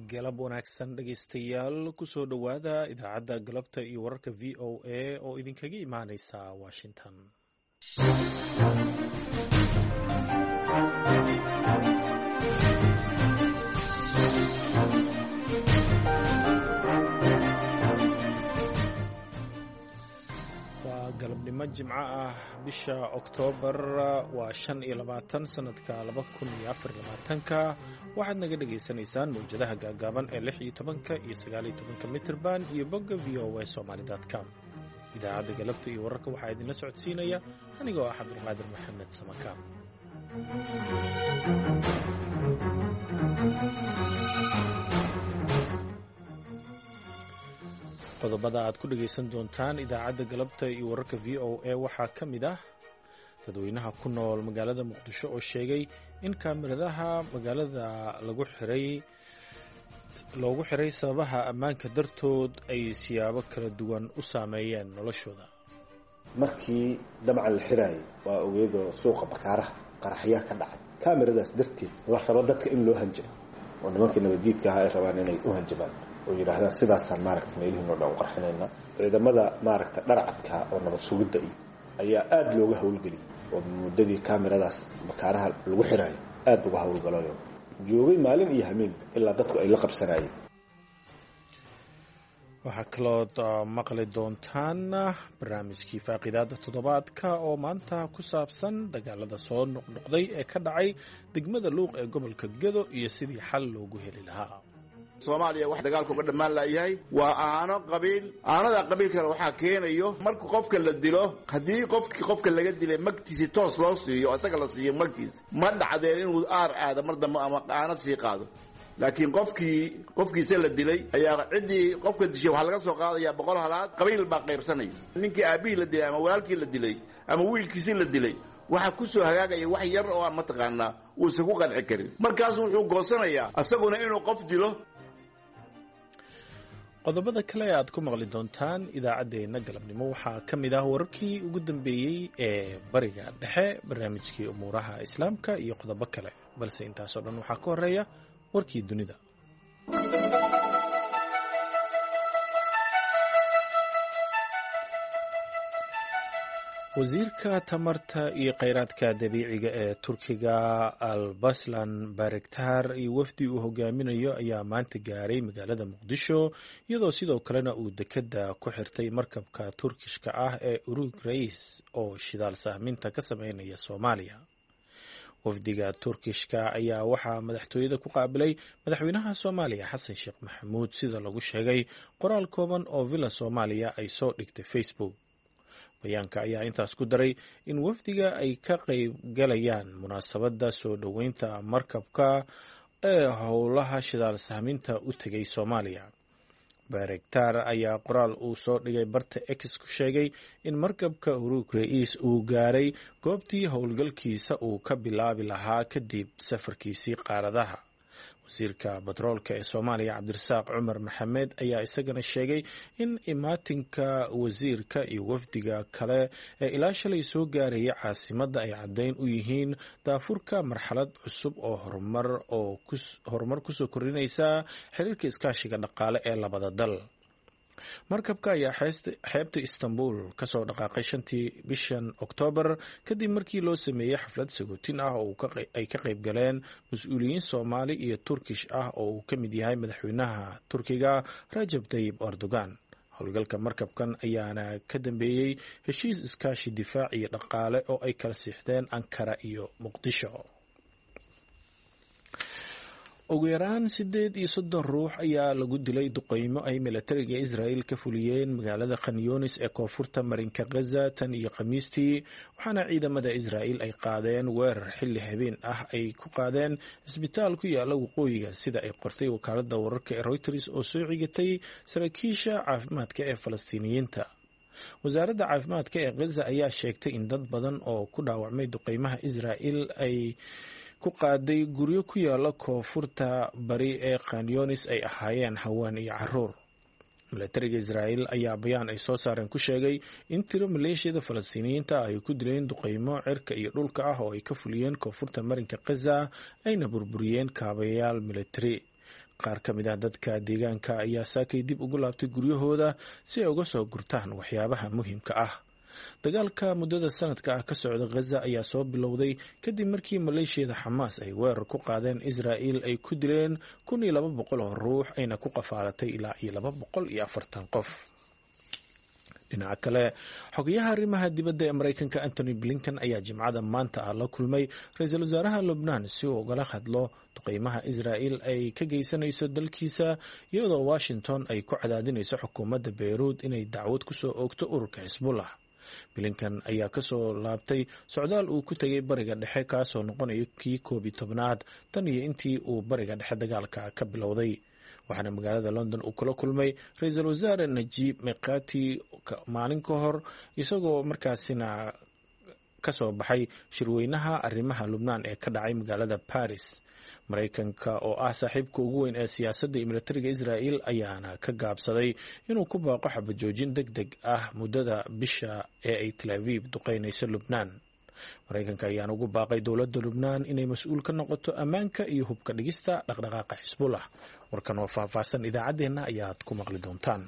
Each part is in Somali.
galab wanaagsan dhegaystayaal kusoo dhowaada idaacadda galabta iyo wararka v o a oo idinkaga imaaneysa washington. waa galabnimo jimco ah bisha oktoobar waa 25 sanadka 2024 waxaad naga dhagaysanaysaan mawjadaha gaagaaban ee 16 iyo 19 mitirban iyo bogga voa somali.com. idaacadda galabta iyo wararka waxaa idinla socodsiinaya anigoo ah cabdulqaadir maxamed samaka. qodobada aad ku dhagaysan doontaan idaacadda galabta iyo wararka v o a waxaa ka mid ah dadweynaha ku nool magaalada muqdisho oo sheegay in kaamiradaha magaalada loogu xiray sababaha ammaanka dartood ay siyaabo kala duwan u saameeyeen noloshooda. markii dabcan la xiraayay waa ogeedoo suuqa bakaaraha qaraxyaa ka dhacay kaamiradaas darteed la rabo dadka in loo hanjabo oo nimankii nabadiidka ahaa ay rabaan inay u hanjabaan oo yidhaahdaan sidaasaan maaragta meelihiinoo dhan u qarxinaynaa. ciidamada maaragta dharcadka oo nabad sugidda iyo ayaa aada looga howlgeliyay oo muddadii kaamiradaas bakaaraha lagu xiraayo aada uga howlgalayo joogay maalin iyo hameen ilaa dadku ay la qabsanayeen. waxaa kalood maqli doontaan barnaamijkii faaqidaada toddobaadka oo maanta ku saabsan dagaalada soo noqnoqday ee ka dhacay degmada luuq ee gobolka gedo iyo sidii xal loogu heli lahaa. soomaaliya wax dagaalka uga dhammaan laayahay waa aano qabiil. aanada qabiilkana waxaa keenayo marka qofka la dilo haddii qofka laga dilay magtiisi toos loo siiyo isaga la siiyo magtiisa ma dhacdeen inuu aar aado mar dambe ama aanad sii qaado. laakiin qofkiisa la dilay ayaa ciddii qofka dishay waxaa laga soo qaadayaa 100 halaad qabiil baa qaybsanaya. ninkii aabihii la dilay ama walaalkii la dilay ama wiilkiisii la dilay waxaa ku soo hagaagaya wax yar oo aan mataqaanaa uusan ku qanci karin. markaasu wuxuu goosanayaa isaguna inuu qof dilo. qodobada kale ee aad ku maqli doontaan idaacaddeenna galabnimo waxaa ka mid ah wararkii ugu dambeeyey ee bariga dhexe, barnaamijkii umuuraha islaamka iyo qodobo kale, balse intaasoo dhan waxaa ka horeeya warkii dunida. wasiirka tamarta iyo kheyraadka dabiiciga ee turkiga albaslan barektar iyo wafdi uu hogaaminayo ayaa maanta gaaray magaalada muqdisho, iyadoo sidoo kalena uu dekedda ku xirtay markabka turkishka ah ee urug rais oo shidaal sahminta ka sameynaya soomaaliya. wafdiga turkishka ayaa waxaa madaxtooyada ku qaabilay madaxweynaha soomaaliya xasan sheekh maxamuud sida lagu sheegay qoraal kooban oo villa soomaaliya ay soo dhigtay facebook. bayaanka ayaa intaas ku daray in wafdiga ay ka qayb galayaan munaasabadda soo dhoweynta markabka ee howlaha shidaal sahminta u tegay soomaaliya. barektar ayaa qoraal uu soo dhigay barta x ku sheegay in markabka urug rais uu gaaray goobtii howlgalkiisa uu ka bilaabi lahaa kadib safarkiisii qaaradaha. wasiirka batroolka ee soomaaliya cabdirasaaq cumar maxamed ayaa isagana sheegay in imaatinka wasiirka iyo wafdiga kale ee ilaa shalay soo gaaraya caasimadda ay caddayn u yihiin daafurka marxalad cusub oo horumar kusoo kordhinaysa xiriirka iskaashiga dhaqaale ee labada dal. markabka ayaa xeebta istanbul kasoo dhaqaaqay 5tii bishan oktoobar kadib markii loo sameeyey xaflad sagootin ah oo ay ka qayb galeen mas-uuliyiin soomaali iyo turkish ah oo uu ka mid yahay madaxweynaha turkiga rajab tayyib erdogan. howlgalka markabkan ayaana ka dambeeyey heshiis iskaashi difaac iyo dhaqaale oo ay kala siixdeen ankara iyo muqdisho. ugu yaraan 38 ruux ayaa lagu dilay duqeymo ay milatariga Israel ka fuliyeen magaalada Khan Younis ee koonfurta marinka Gaza tan iyo Khamiistii, waxaana ciidamada Israel ay qaadeen weerar xilli habeen ah ay ku qaadeen isbitaal ku yaala waqooyiga sida ay qortay wakaaladda wararka ee Reuters oo soo xigatay saraakiisha caafimaadka ee Falastiiniyiinta. wasaaradda caafimaadka ee Gaza ayaa sheegtay in dad badan oo ku dhaawacmay duqeymaha Israel ay ku qaaday guryo ku yaala koonfurta bari ee Khan Younis ay ahaayeen haween iyo caruur. milatariga Israel ayaa bayaan ay soo saareen ku sheegay in tiro maleeshiyada Falastiiniyiinta ay ku dileen duqeymo cirka iyo dhulka ah oo ay ka fuliyeen koonfurta marinka Gaza ayna burburiyeen kaabayaal militari. qaar ka mid ah dadka deegaanka ayaa saakay dib ugu laabtay guryahooda si ay uga soo gurtaan waxyaabaha muhiimka ah. dagaalka muddada sanadka ah ka socda Gaza ayaa soo bilowday kadib markii maleeshiyada Xamaas ay weerar ku qaadeen Israa'iil ay ku dileen 1200 oo ruux ayna ku qafaalatay ilaa 240 qof. dhinaca kale xogayaha arrimaha dibadda ee Mareykanka Anthony Blinken ayaa Jimcada maanta la kulmay ra'iisul wasaaraha Lebanon si uu ugala hadlo duqeymaha Israa'iil ay ka geysanayso dalkiisa iyadoo Washington ay ku cadaadinayso xukuumadda Beirut inay dacwad ku soo oogto ururka Xisbullah. Blinken ayaa ka soo laabtay socdaal uu ku tegay bariga dhexe kaasoo noqonaya kii 11aad tan iyo intii uu bariga dhexe dagaalka ka bilowday. waxaana magaalada London uu kula kulmay ra'iisul wasaare Najib Mikati maalin ka hor isagoo markaasina ka soo baxay shirweynaha arrimaha Lebanon ee ka dhacay magaalada Paris. Mareykanka oo ah saaxiibka ugu weyn ee siyaasadda iyo militariga Israa'iil ayaana ka gaabsaday inuu ku baaqo xabajoojin degdeg ah muddada bisha ee ay Tel Aviv duqeynayso Lebanon. Mareykanka ayaana ugu baaqay dowladda Lebanon inay mas'uul ka noqoto ammaanka iyo hubka dhigista dhaqdhaqaaqa Xisbullah. warkan oo faahfaahsan idaacadeena ayaad ku maqli doontaan.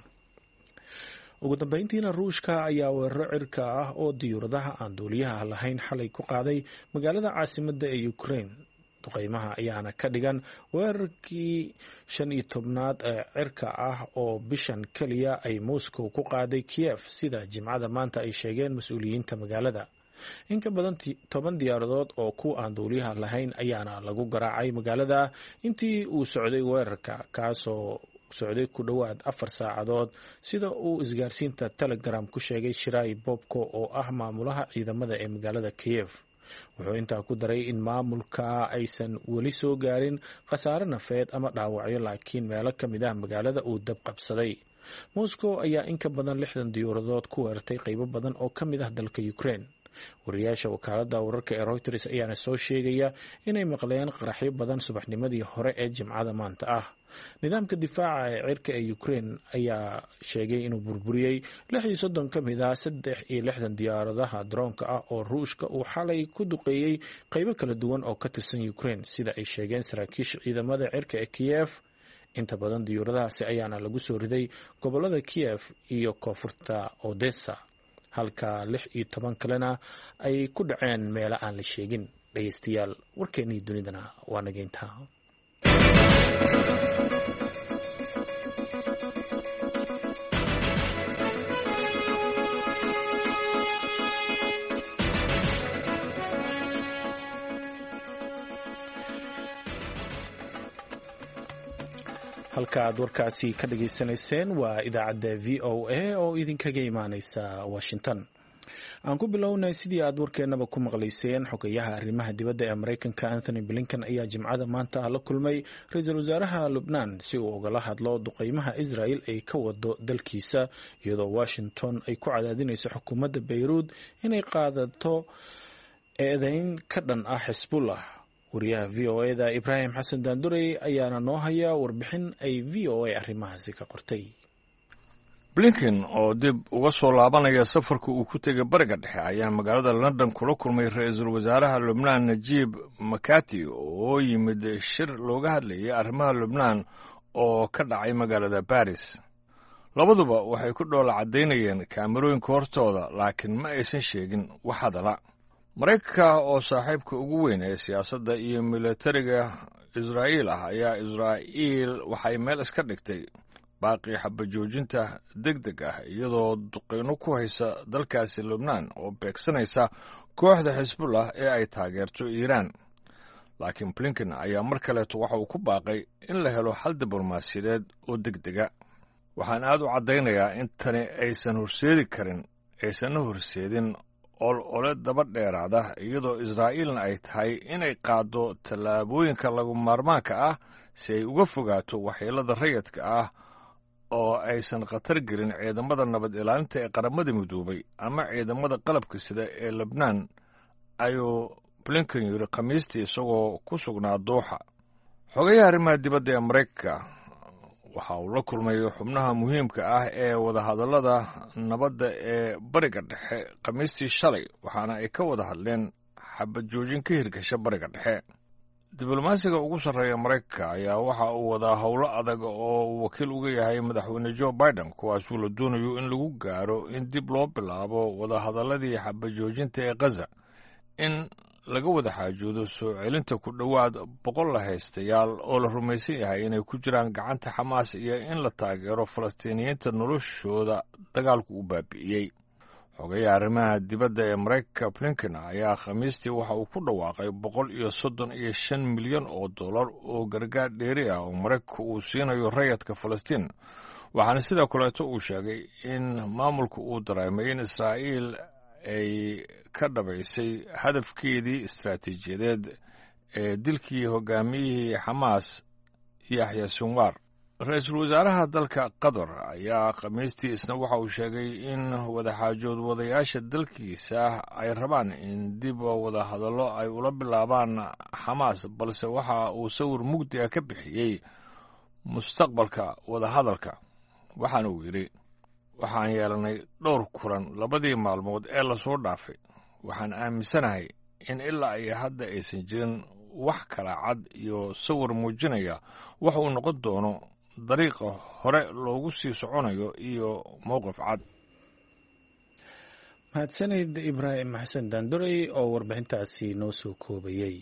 ugu dambeyntiina Ruushka ayaa weeraro cirka ah oo diyuuradaha aan duuliyaha lahayn xalay ku qaaday magaalada caasimadda ee Ukraine. duqeymaha ayaana ka dhigan weerarkii 15aad ee cirka ah oo bishan kaliya ay Moscow ku qaaday Kiev sida Jimcada maanta ay sheegeen mas'uuliyiinta magaalada. in ka badan 10 diyaaradood oo ku aan duuliyaha lahayn ayaana lagu garaacay magaalada intii uu socday weerarka kaasoo socday ku dhawaad 4 saacadood sida uu isgaarsiinta Telegram ku sheegay Shiray Bobko oo ah maamulaha ciidamada ee magaalada Kiev. wuxuu intaa ku daray in maamulka aysan weli soo gaarin khasaare nafeed ama dhaawacyo laakiin meelo ka mid ah magaalada uu dab qabsaday. Moscow ayaa in ka badan 60 diyaaradood ku weerartay qaybo badan oo ka mid ah dalka Ukraine. wariyaasha wakaaladda wararka ee Reuters ayaana soo sheegaya inay maqleen qaraxyo badan subaxnimadii hore ee Jimcada maanta ah. nidaamka difaaca ee cirka ee Ukraine ayaa sheegay inuu burburiyay 36 ka mid ah 63 diyaaradaha droonka ah oo Ruushka uu xalay ku duqeeyay qaybo kala duwan oo ka tirsan Ukraine sida ay sheegeen saraakiisha ciidamada cirka ee Kiev. inta badan diyaaradahaasi ayaana lagu soo riday gobolada Kiev iyo koonfurta Odessa halka 16 kalena ay ku dhaceen meelo aan la sheegin. dhageystayaal warkeenii dunidana waa nageynta. halka aad warkaasi ka dhageysanayseen waa idaacadda VOA oo idinkaga imaaneysa Washington. aan ku bilownay sidii aad warkeenaba ku maqlayseen xogayaha arrimaha dibadda ee Mareykanka Anthony Blinken ayaa Jimcada maanta la kulmay ra'iisul wasaaraha Lebanon si uu ugala hadlo duqeymaha Israa'iil ay ka wado dalkiisa iyadoo Washington ay ku cadaadinayso xukuumadda Beirut inay qaadato eedayn ka dhan ah Xisbullah. wariyaha VOA-da Ibrahim Xasan Daandurey ayaana noo haya warbixin ay VOA arrimahaasi ka qortay. Blinken oo dib uga soo laabanaya safarka uu ku tegay bariga dhexe ayaa magaalada London kula kulmay ra'iisul wasaaraha Lebanon Najib Mikati oo yimid shir looga hadlayay arrimaha Lebanon oo ka dhacay magaalada Paris. labaduba waxay ku dhoola cadeynayeen kaamirooyinka hortooda laakiin ma aysan sheegin wax hadala. Mareykanka oo saaxiibka ugu weyn ee siyaasadda iyo militariga Israa'iil ah ayaa Israa'iil waxay meel iska dhigtay baaqi xabajoojinta degdeg ah iyadoo duqeyno ku haysa dalkaasi Lebanon oo beegsanaysa kooxda Xisbullah ee ay taageerto Iiraan. laakiin Blinken ayaa mar kaleeto waxa uu ku baaqay in la helo xal diblomaasiyadeed oo degdega. waxaan aad u caddaynayaa in tani aysan horseedi karin aysanna horseedin ole daba dheeraada iyadoo Israa'iilna ay tahay inay qaado tallaabooyinka lagu maarmaanka ah si ay uga fogaato waxyeelada rayidka ah oo aysan khatar gelin ciidamada nabad ilaalinta ee qaramada midoobay ama ciidamada qalabka sida ee Lebanon, ayuu Blinken yiri Khamiistii isagoo ku sugnaa Dooxa. xogayaha arrimaha dibadda ee Mareykanka waxa uu la kulmay xubnaha muhiimka ah ee wadahadallada nabadda ee bariga dhexe Khamiistii shalay waxaana ay ka wada hadleen xabad joojin ka hirgasha bariga dhexe. diblomaasiga ugu sarreeya maraykanka ayaa waxa uu wadaa howlo adag oo uu wakiil uga yahay madaxweyne joe biden kuwaasuu la doonayo in lagu gaaro in dib loo bilaabo wadahadalladii xabajoojinta ee khaza in laga wada xaajoodo soo celinta ku dhowaad 100 lahaystayaal oo la rumaysan yahay inay ku jiraan gacanta xamaas iyo in la taageero falastiiniyiinta noloshooda dagaalku u baabi'iyey xogayaha arrimaha dibadda ee maraykanka blinken ayaa khamiistii waxa uu ku dhawaaqay 135 milyan oo dollar oo gargaar dheeri ah oo maraykanku uu siinayo rayadka falastiin waxaana sidoo kaleeto uu sheegay in maamulku uu dareemay in israa'iil ay ka dhabaysay hadafkeedii istaraatiijiyadeed ee dilkii hogaamiyihii xamaas yaxya sinwaar ra-iisul wasaaraha dalka qatar ayaa khamiistii isna waxa uu sheegay in wadaxaajood wadayaasha dalkiisa ay rabaan in dib wada hadallo ay ula bilaabaan xamaas balse waxa uu sawir mugdi ah ka bixiyey mustaqbalka wadahadalka waxaana uu yidhi waxaan yeelanay dhowr kulan 2 maalmood ee lasoo dhaafay waxaan aaminsanahay in ilaa iyo hadda aysan jirin wax kala cad iyo sawir muujinaya waxa uu noqon doono dariiqa hore loogu sii soconayo iyo mowqif cad. mahadsanid ibraahim xasan daandurey oo warbixintaasi noo soo koobayey.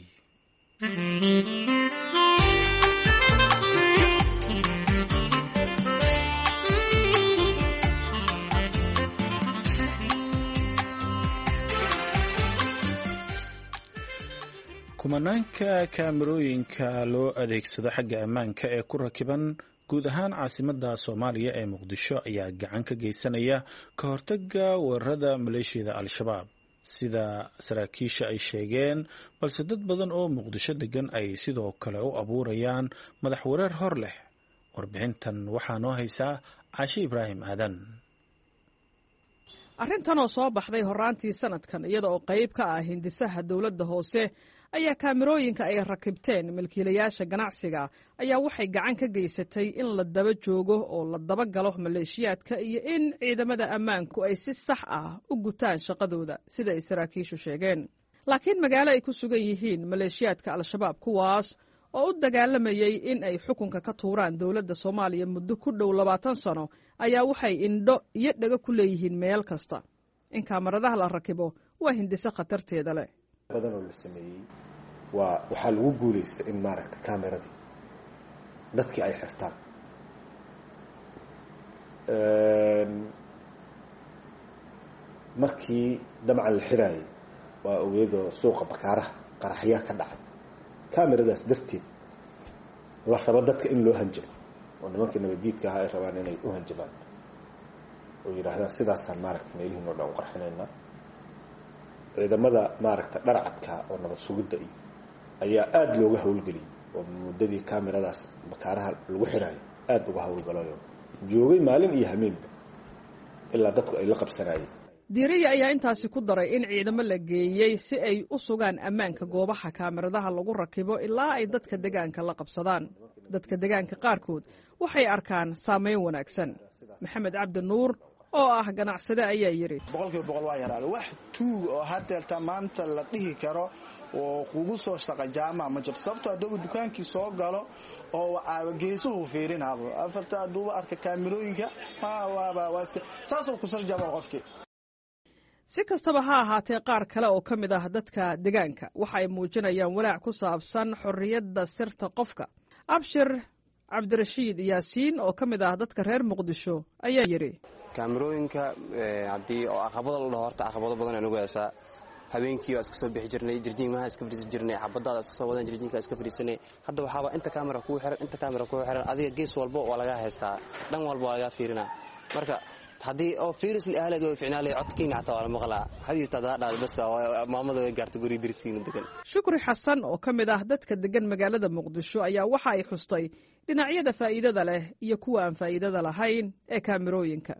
kumanaanka kaamirooyinka loo adeegsado xagga ammaanka ee ku rakiban guud ahaan caasimadda soomaaliya ee muqdisho ayaa gacan ka geysanaya ka hortagga weerarada maleeshiyada al-shabaab sida saraakiisha ay sheegeen balse dad badan oo muqdisho degan ay sidoo kale u abuurayaan madax wareer hor leh. warbixintan waxaa noo haysaa caashe ibraahim aadan. arrintan oo soo baxday horaantii sanadkan iyada oo qayb ka ah hindisaha dowladda hoose ayaa kaamirooyinka ay rakibteen milkiilayaasha ganacsiga ayaa waxay gacan ka geysatay in la daba joogo oo la daba galo maleeshiyaadka iyo in ciidamada ammaanku ay si sax ah u gutaan shaqadooda sida ay saraakiishu sheegeen. laakiin magaalo ay ku sugan yihiin maleeshiyaadka al-shabaab kuwaas oo u dagaalamayay in ay xukunka ka tuuraan dowladda Soomaaliya muddo ku dhow 20 sano ayaa waxay indho iyo dhaga ku leeyihiin meel kasta. in kaamaradaha la rakibo waa hindise khatarteeda leh. badan oo la sameeyay waxaa lagu guuleystay in maaragta kaameradii dadkii ay xirtaan markii damcan la xiraayay waa ogeedoo suuqa bakaaraha qaraxyaa ka dhacay kaameradaas darteed la rabo dadka in loo hanjabo oo nimankii nabadiidka ahaa ay rabaan inay u hanjabaan oo yidhaahdaan sidaasaan maaragta meelihiin oo dhan u qarxinaynaa. ciidamada maaragta dharcadka oo nabad sugidda iyo ayaa aada looga howlgeliyey oo muddadii kaamiradaas bakaaraha lagu xiraayo aada uga howlgalayo joogay maalin iyo hameenba ilaa dadku ay la qabsanayeen. diiriya ayaa intaasi ku daray in ciidamo la geeyey si ay u sugaan ammaanka goobaha kaamiradaha lagu rakibo ilaa ay dadka deegaanka la qabsadaan. dadka deegaanka qaarkood waxay arkaan saameyn wanaagsan. maxamed cabdi nuur oo ah ganacsade ayaa yiri 100% waa yaraado wax tuug oo hadeerta maanta la dhihi karo oo kugu soo shaqo jaamac ma jirto sababtoo ah dukaankii soo galo oo geesuhu fiirinaabo afarta duuba arka kaamirooyinka waa saasoo ku sarjaba qofkii. si kastaba ha ahaatee qaar kale oo ka mid ah dadka deegaanka waxa ay muujinayaan walaac ku saabsan xorriyadda sirta qofka. abshir cabdirashiid yaasiin oo ka mid ah dadka reer muqdisho ayaa yiri kaamirooyinka haddii oo caqabado la dhaho horta caqabado badan anagu heesaa habeenkii waa iska soo bixi jirnay jirjiinmaha iska fadhiisan jirnay xabadaada iska soo wadan jirjiinka iska fadhiisanay hadda waxaaba inta kaamira ku xiran adiga gees walba waa laga haystaa dhan walba waa laga fiirinaa marka haddii oo fiiris la ahleed oo ficnaalay codkiina xataa waa la maqlaa xabiibta daadhaad bas maamada way gaartay guri dirsiina degan. shukri xasan oo ka mid ah dadka degan magaalada muqdisho ayaa waxa ay xustay dhinacyada faa'iidada leh iyo kuwa aan faa'iidada lahayn ee kaamirooyinka.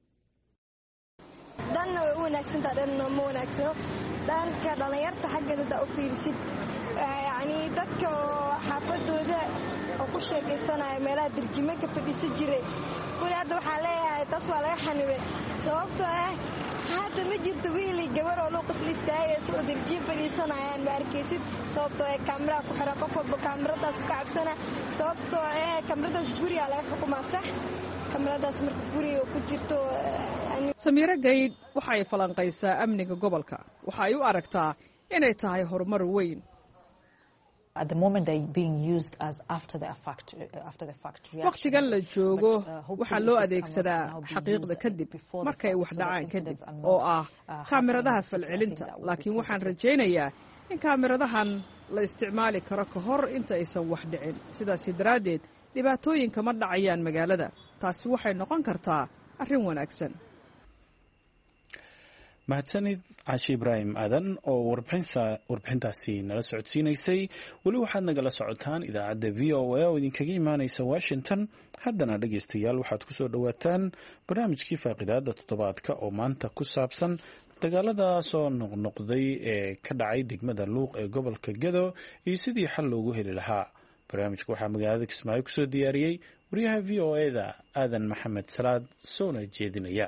dhanna way u wanaagsantaha dhanna ma wanaagsano. dhanka dhallinyarta xaggeeda u fiirsid yacni dadka oo xaafadooda oo ku sheekaysanaya meelaha dirjimanka fadhiisan jiray weli hadda waxaan leeyahay taas waa laga xanibay sababtoo ah hadda ma jirto wiilay gabar oo luuqas la istaagaysa oo darjiin fadhiisanayaan ma arkaysid sababtoo ee kaamiraha ku xiran qof walba kaamiradaas ka cabsana sababtoo ee kaamiradaas guriga laga xukumaa sax kaamiradaas marka guriga ku jirto Samiira Gayd waxa ay falanqaysaa amniga gobolka waxa ay u aragtaa inay tahay horumar weyn. At the moment they being used as after the fact waqtigan la joogo waxa loo adeegsadaa xaqiiqda kadib markay wax dhacaan kadib oo ah kaamiradaha falcelinta laakiin waxaan rajaynayaa in kaamiradahan la isticmaali karo ka hor inta aysan wax dhicin sidaas daraadeed dhibaatooyinka ma dhacayaan magaalada taasi waxay noqon kartaa arrin wanaagsan. mahadsanid Caashi Ibraahim Aadan oo warbixintaasi nala socodsiinaysay weli waxaad nagala socotaan idaacadda VOA oo idinkaga imaanaysa Washington haddana dhageystayaal waxaad ku soo dhawaataan barnaamijkii faaqidaada toddobaadka oo maanta ku saabsan dagaalada soo noqnoqday ee ka dhacay degmada Luuq ee gobolka Gedo iyo sidii xal loogu heli lahaa. barnaamijka waxaa magaalada Kismaayo ku soo diyaariyay wariyaha VOA-da Aadan Maxamed Salaad soona jeedinaya.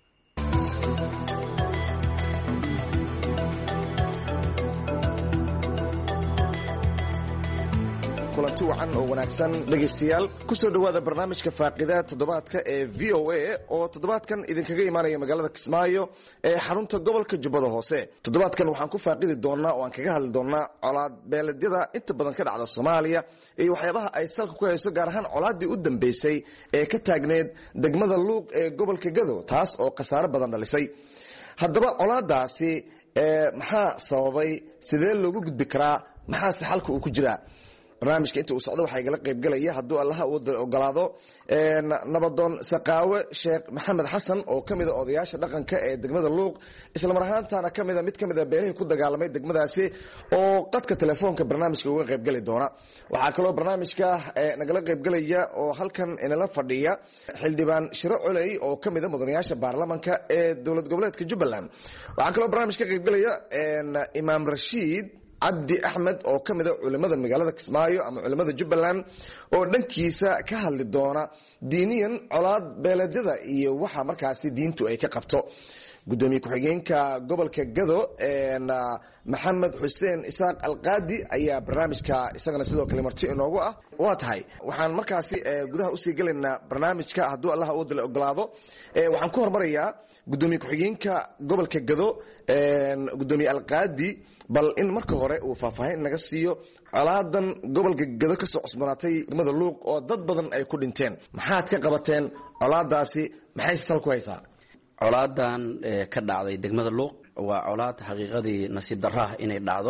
kulanti wacan oo wanaagsan dhegaystayaal ku soo dhawaada barnaamijka faaqidaada toddobaadka ee VOA oo toddobaadkan idinkaga imaanaya magaalada Kismaayo ee xarunta gobolka Jubbada Hoose. toddobaadkan waxaan ku faaqidi doonaa oo aan kaga hadli doonaa colaad beeledyada inta badan ka dhacda Soomaaliya iyo waxyaabaha ay salka ku hayso gaar ahaan colaadii u dambeysay ee ka taagneed degmada Luuq ee gobolka Gedo taas oo khasaare badan dhalisay. haddaba colaadaasi maxaa sababay sidee loogu gudbi karaa maxaa si xalka uu ku jiraa barnaamijka inta uu socdo waxaa igala qayb galaya hadduu allaha uu ogolaado nabadoon Saqaawe Sheekh Maxamed Xasan oo ka mid ah odayaasha dhaqanka ee degmada Luuq isla mar ahaantaana mid ka mid ah beelihii ku dagaalamay degmadaasi oo qadka telefoonka barnaamijka uga qayb gali doona. waxaa kaloo barnaamijka nagala qayb galaya oo halkan inala fadhiya xildhibaan Shiro Culey oo ka mid ah mudanayaasha baarlamaanka ee dowlad goboleedka Jubbaland. waxaa kaloo barnaamijka ka qayb galaya Imaam Rashiid Cabdi Axmed oo ka mid ah culimada magaalada Kismaayo ama culimada Jubbaland oo dhankiisa ka hadli doona diiniyan colaad beeledyada iyo waxa markaasi diintu ay ka qabto. gudoomiye ku-xigeenka gobolka Gedo Maxamed Xuseen Isaaq Alqaadi ayaa barnaamijka isagana sidoo kale marti inoogu ah. waa tahay waxaan markaasi gudaha u sii galaynaa barnaamijka hadduu Allah uu ogolaado. waxaan ku hormarayaa gudoomiye ku-xigeenka gobolka Gedo gudoomiye Alqaadi bal in marka hore uu faahfaahin naga siiyo colaadan gobolka Gedo ka soo cusbanaatay degmada Luuq oo dad badan ay ku dhinteen maxaad ka qabateen colaadaasi maxay sal ku haysaa. colaadan ka dhacday degmada Luuq waa colaad xaqiiqadii nasiib darro inay dhacdo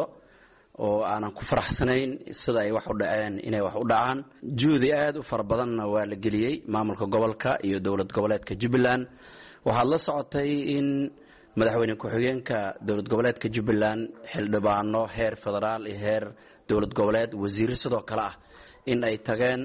oo aanan ku faraxsanayn sida ay wax u dhaceen inay wax u dhacaan juhdi aad u fara badanna waa la geliyay maamulka gobolka iyo dowlad goboleedka Jubbaland. waxaad la socotay in madaxweyne ku-xigeenka dowlad goboleedka Jubbaland xildhibaano heer federaal iyo heer dowlad goboleed wasiiro sidoo kale ah in ay tageen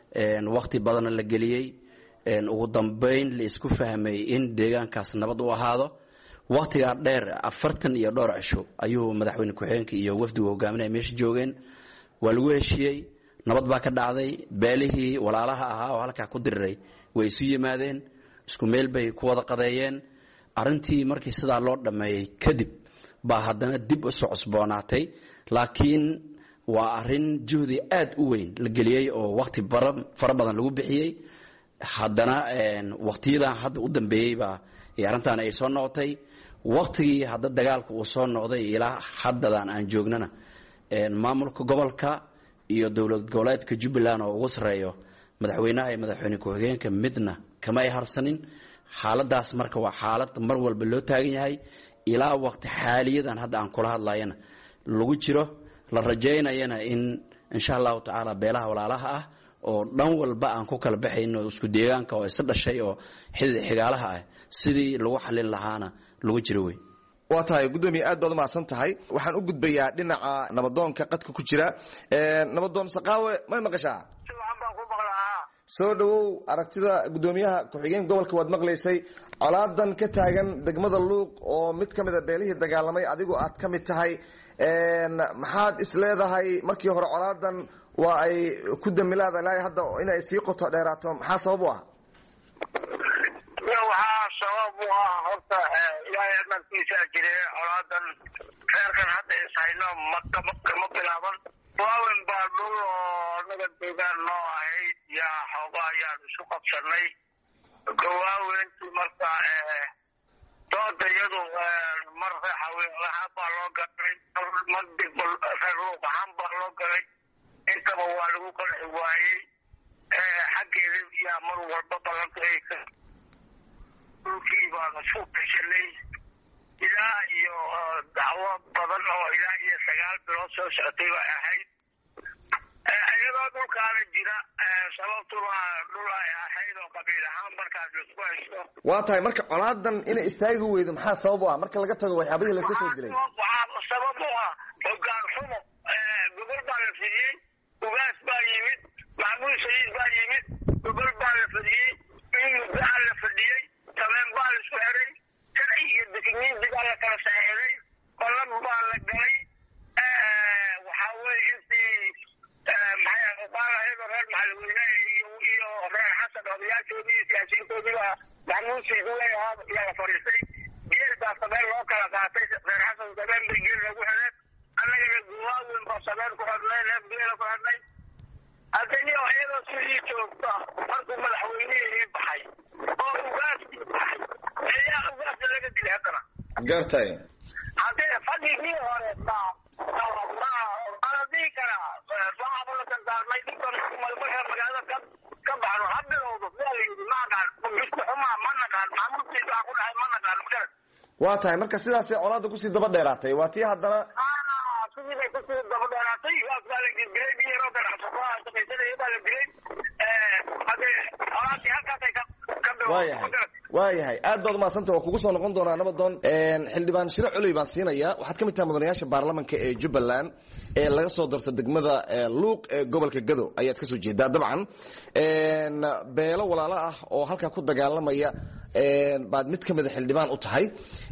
waqti badan la geliyay ugu dambeyn la isku fahmay in deegaankaas nabad u ahaado. waqtiga dheer 40 iyo dhowr cisho ayuu madaxweyne ku-xigeenka iyo wafdiga hogaaminaya meesha joogeen waa lagu heshiiyey nabad baa ka dhacday beelihii walaalaha ahaa oo halka ku diriray way isu yimaadeen isku meel bay ku wada qadeeyeen. arrintii markii sidaa loo dhameeyay kadib baa haddana dib u soo cusboonaatay laakiin waa arrin juhdi aad u weyn la geliyay oo waqti fara badan lagu bixiyay. haddana waqtiyadan hadda u dambeeyay baa arrintan ay soo noqotay waqtigii hadda dagaalka uu soo noqday ilaa haddadan aan joognana maamulka gobolka iyo dowlad goboleedka Jubbaland oo ugu sareeyo madaxweynaha iyo madaxweyne ku-xigeenka midna kama ay harsanin. xaaladaas marka waa xaalad mar walba loo taagan yahay ilaa waqti xaaliyadan hadda aan kula hadlayana lagu jiro la rajaynayana in insha Allah taala beelaha walaalaha ah oo dhan walba aan ku kala baxayno isku deegaanka oo is dhashay oo xigaalaha ah sidii lagu xalin lahaana lagu jiro way. waa tahay gudoomiye aad baad u mahadsan tahay. waxaan u gudbayaa dhinaca nabadoonka qadka ku jira nabadoon Saqaawe ma maqashaa soo dhawow aragtida gudoomiyaha ku-xigeen gobolka waad maqlaysay colaadan ka taagan degmada Luuq oo mid ka mid ah beelihii dagaalamay adigu aad ka mid tahay maxaad is leedahay markii hore colaadan waa ay ku damilaada ilaa hadda inay sii qoto dheeraato maxaa sabab u ah. waxaa sabab u ah horta ilaahay amarkiisa jire colaadan reerkan hadda ishayno ma bilaaban waawen baa dhul oo naga deegaan noo ahayd yaa xooga ayaan isu qabsanay gawaawentii marka dooda iyadu mar haweenlahaan baa loo galay mar digbal reer luuq ahaan baa loo galay intaba waa lagu qanci waayey xaggeeda yaa mar walba ballanka dhulkii baanu isku gashanay ilaa iyo dacwo badan oo ilaa iyo 9 bilood soo socotay bay ahayd iyadoo dhulkaana jira sababtuna dhul ay ahayd oo qabiil ahaan markaas laisku haysto waa tahay marka colaadan inay istaagi weydo maxaa sabab u ah marka laga tago waxyaabihii layska soo dilay waxaa sabab u ah hoggaan xumo gobol baa la fidiyey ugaas baa yimid maxmuud sayiid baa yimid gobol baa la fidiyey in muddaa la fadhiyey sabeen baa la isku xiray sharci iyo digniinti baa la kala saxeeday qolan baa la galay waxaa weeye intii maxay reer maxalweyne iyo reer xasan odayaashoodii siyaasiyiintoodii baa maxmuud sayiid leeyahaa yaa la fadhiistay geel baa sabeen loo kala qaatay reer xasan sabeen bay geel lagu xireen annagana gawaawen baa sabeen ku xidhnay neef geela ku xidhnay haddani iyadoo sidii joogta markuu madaxweynihii baxay oo ugaaskii baxay ayaa ugaasta laga dilay haddana gartay haddee fadhigii hore adii karaa saacaba la dardaarmay ninkan marka magaalada ka baxno ha bilowdo waa la yidhi ma aqaan bisku xumaa ma naqaan maxamuudkiisa waxaa ku dhahay ma naqaan magaran waa tahay marka sidaasay colaadda kusii daba dheeraatay waa tii haddana sidii bay kusii daba dheeraatay gaas baa la dilay biyaroo ganacsataa shaqaysanaya baa la dilay hadee colaadii halkaasay ka waayahay aad baad umahadsanta waa kugu soo noqon doonaa nabadoon xildhibaan shire culey baan siinaya waxaad ka mid tahay mudanayaasha baarlamanka ee jubbaland ee laga soo doorto degmada luuq ee gobolka gado ayaad kasoo jeedaa dabcan beelo walaalo ah oo halkaa ku dagaalamaya baad mid kamida xildhibaan u tahay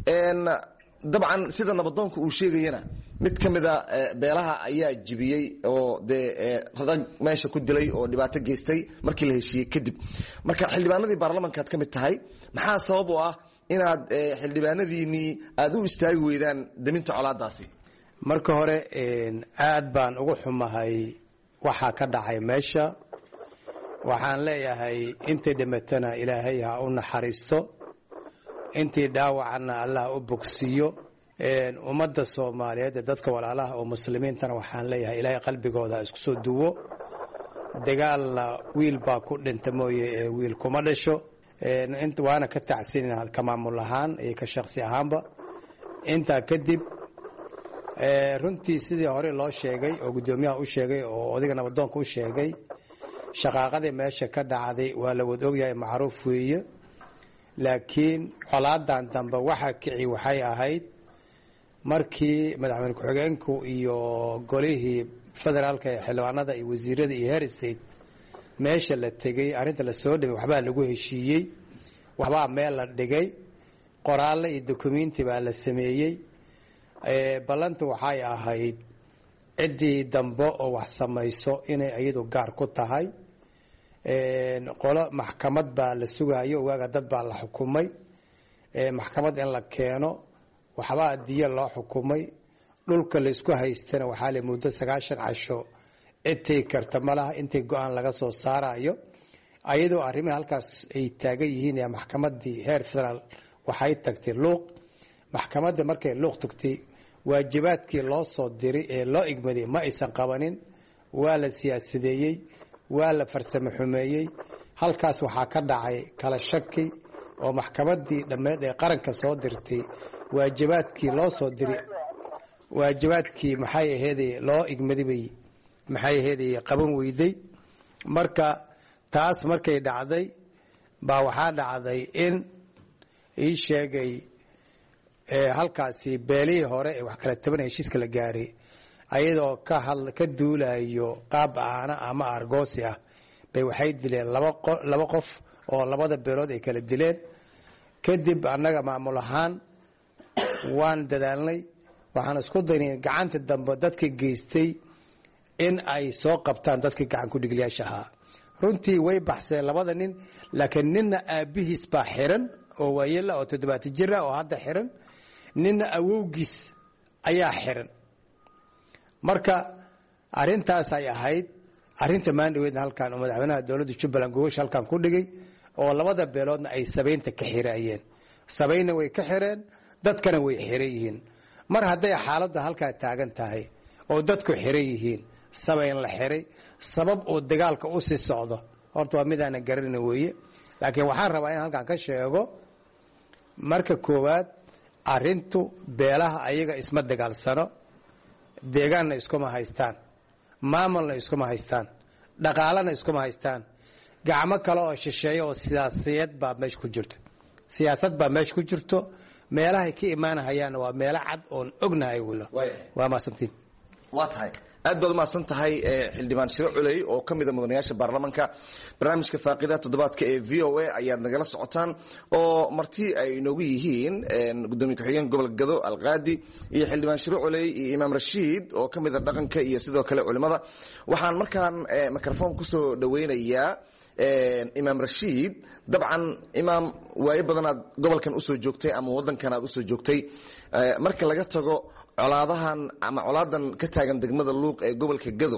dabcan sida nabadoonka uu sheegayana mid kamida beelaha ayaa jibiyey oo dee rag meesha ku dilay oo dhibaato geystay markii la heshiiyey kadib marka xildhibaanadii baarlamankaad ka mid tahay maxaa sabab u ah inaad xildhibaanadiinii aada u istaagi weydaan daminta colaadaasi marka hore aad baan ugu xumahay waxaa ka dhacay meesha waxaan leeyahay intii dhimatana ilaahay ha u naxariisto intii dhaawacana allah u bogsiiyo ummadda soomaaliyeed ee dadka walaalaha oo muslimiintana waxaan leeyahay ilaahay qalbigooda isku soo duwo dagaalna wiil baa ku dhinta mooye ee wiil kuma dhasho waana ka tacsiinina ka maamul ahaan iyo ka shakhsi ahaanba intaa kadib runtii sidii hore loo sheegay oo guddoomiyaha u sheegay oo odayga nabadoonka u sheegay shaqaaqadii meesha ka dhacday waa la wada ogyahay macruuf weeye laakiin colaadan dambe waxa kici waxay ahayd markii madaxweyne ku-xigeenku iyo golihii federaalka ee xildhibaanada iyo wasiirada iyo heer state meesha la tegey arrinta la soo dhimay waxbaa lagu heshiiyey waxbaa meel la dhigay qoraalle iyo dokumenti baa la sameeyey ballantu waxay ahayd ciddii dambe oo wax samayso inay iyadu gaar ku tahay qolo maxkamad baa la sugayo waaga dad baa la xukumay maxkamad in la keeno waxbaa diya loo xukumay dhulka laysku haystana waxaa le muddo 9 casho cidtay karta malaha intay go-aan laga soo saarayo ayadoo arrimihi halkaas ay taagan yihiin ee maxkamadii heer federaal waxay tagtay luuq maxkamadda markay luuq tagtay waajibaadkii loo soo diray ee loo igmaday ma aysan qabanin waa la siyaasadeeyey waa la farsamo xumeeyey halkaas waxaa ka dhacay kala shaki oo maxkamadii dhammeed ee qaranka soo dirtay waajibaadkii loo soo diray waajibaadkii maxay aheeday loo igmaday bay maxay aheeday qaban weyday marka taas markay dhacday baa waxaa dhacday in ii sheegay halkaasi beelihii hore ee wax kala tabanaya heshiiska la gaaray ayadoo ka duulayo qaab aana ama argoosi ah bay waxay dileen laba qof oo labada beelood ay kala dileen kadib annaga maamul ahaan waan dadaalnay waxaan isku daynay gacanta dambe dadka geystay in ay soo qabtaan dadkii gacan ku dhigliyaasha ahaa runtii way baxseen labada nin laakiin ninna aabbihiis baa xiran oo waayela oo 70 jir ah oo hadda xiran ninna awowgiis ayaa xiran marka arintaas ay ahayd arinta maandhaweedna halkan oo madaxweynaha dowladda Jubbaland goosh halkan ku dhigay oo labada beeloodna ay sabeynta ka xiraayeen sabeeyna way ka xireen dadkana way xireeyeen mar haday xaaladda halka taagan tahay oo dadku xiray yihiin sabeyn la xiray sabab oo dagaalka u sii socdo horta waa midaan garanay weeye laakiin waxaan rabaa in halkan ka sheego marka koowaad arintu beelaha ayaga isma dagaalsano deegaanna iskuma haystaan maamulna iskuma haystaan dhaqaalana iskuma haystaan gacmo kale oo shisheeyo oo siyaasad baa meesha ku jirto siyaasad baa meesha ku jirto meelaha ka imaanayaan waa meelo cad oo ognahay wala waa maasantiin waa tahay aad baad u maasan tahay xildhibaan Shiro Culey oo kamid ah mudanayaasha baarlamaanka barnaamijka faaqida toddobaadka ee VOA ayaad nagala socotaan oo martii ay inoogu yihiin gudoomiye ku-xigeenka gobolka Gado Alqaadi iyo xildhibaan Shiro Culey iyo Imaam Rashiid oo kamid ah dhaqanka iyo sidoo kale culimada waxaan markaan microphone ku soo dhaweynayaa Imaam Rashiid dabcan imaam way badanaad gobolkan u soo joogtay ama wadankan aad u soo joogtay marka laga tago colaadahan ama colaadan ka taagan degmada Luuq ee gobolka Gado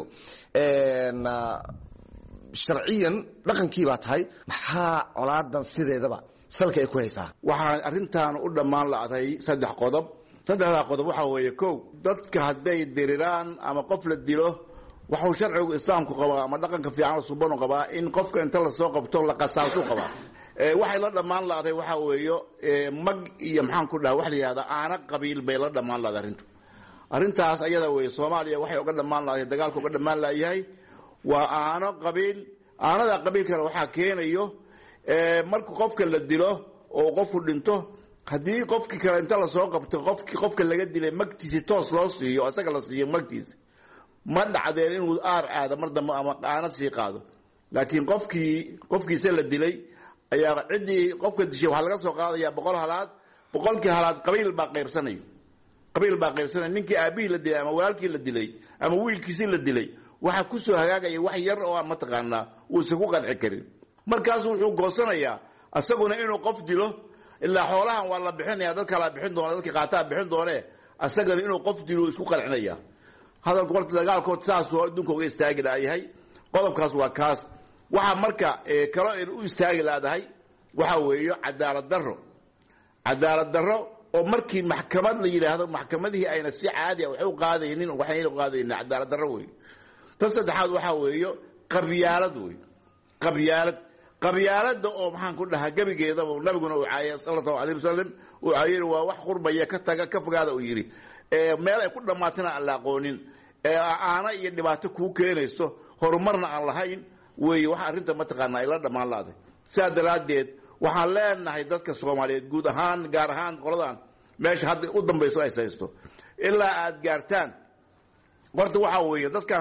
sharciyan dhaqankii baa tahay maxaa colaadan sideedaba salka ay ku haysaa waxaan arintan u dhamaan laaday saddex qodob waxa weeye kow dadka haday diriraan ama qof la dilo waxuu sharcigu islaamku qabaa ama dhaqanka fiican suubanu qabaa in qofka inta la soo qabto la qasaaso qabaa waxay la dhamaan laaday waxa weeyo mag iyo maxaan ku dhahaa wax la yiraahdo aana qabiil bay la dhamaan laaday arintaas ayada weeye Soomaaliya waxay uga dhamaan laaday dagaalku uga dhamaan laayahay waa aano qabiil aanada qabiilkana waxa keenayo marka qofka la dilo oo qofku dhinto hadii qofkii kale inta la soo qabto qofka laga dilay magtiisa toos loo siiyo asaga la siiyo magtiisa ma dhacdeen inuu aada mar dambe ama aanad sii qaado laakiin qofkiisa la dilay ayaa cidii qofka dishay waxa laga soo qaadaya 100 halaad 100kii halaad qabiil baa qaybsanay ninkii aabihi la dilay ama walaalkii la dilay ama wiilkiisa la dilay waxa ku soo hagaagaya wax yar oo ma taqaana uu isagu qanci karin markaas wuxuu goosanayaa asaguna inuu qof dilo ilaa xoolahan waa la bixinaya dadka la bixin doona dadka qaataa bixin doone asagana inuu qof dilo isku qancinaya hadalku warta dagaalkood saas oo adduunka uga istaagi laayahay qodobkaas waa kaas waxa marka kala u istaagi laadahay waxa weeyo cadaalad darro oo markii maxkamad la yiraahdo maxkamadii ayna si caadi ah wax u qaadaynin waxayna qaadaynin cadaalad darro weey tan saddexaad waxa weeyo qabyaalada oo maxaan ku dhahaa gabigeeda oo nabiguna uu caayay sallallahu alayhi wasallam uu caayay waa wax qurbaya ka taga ka fogaada uu yiri meel ay ku dhamaatana aan la aqoonin aana iyo dhibaato ku keenayso horumarna aan lahayn way wax arinta ma taqaana ila dhamaan laaday saadalaadeed waxaan leenahay dadka Soomaaliyeed guud ahaan gaar ahaan qoladan meesha hadda u dambayso ay saysto ilaa aad gaartaan qorta waxa weeye dadkan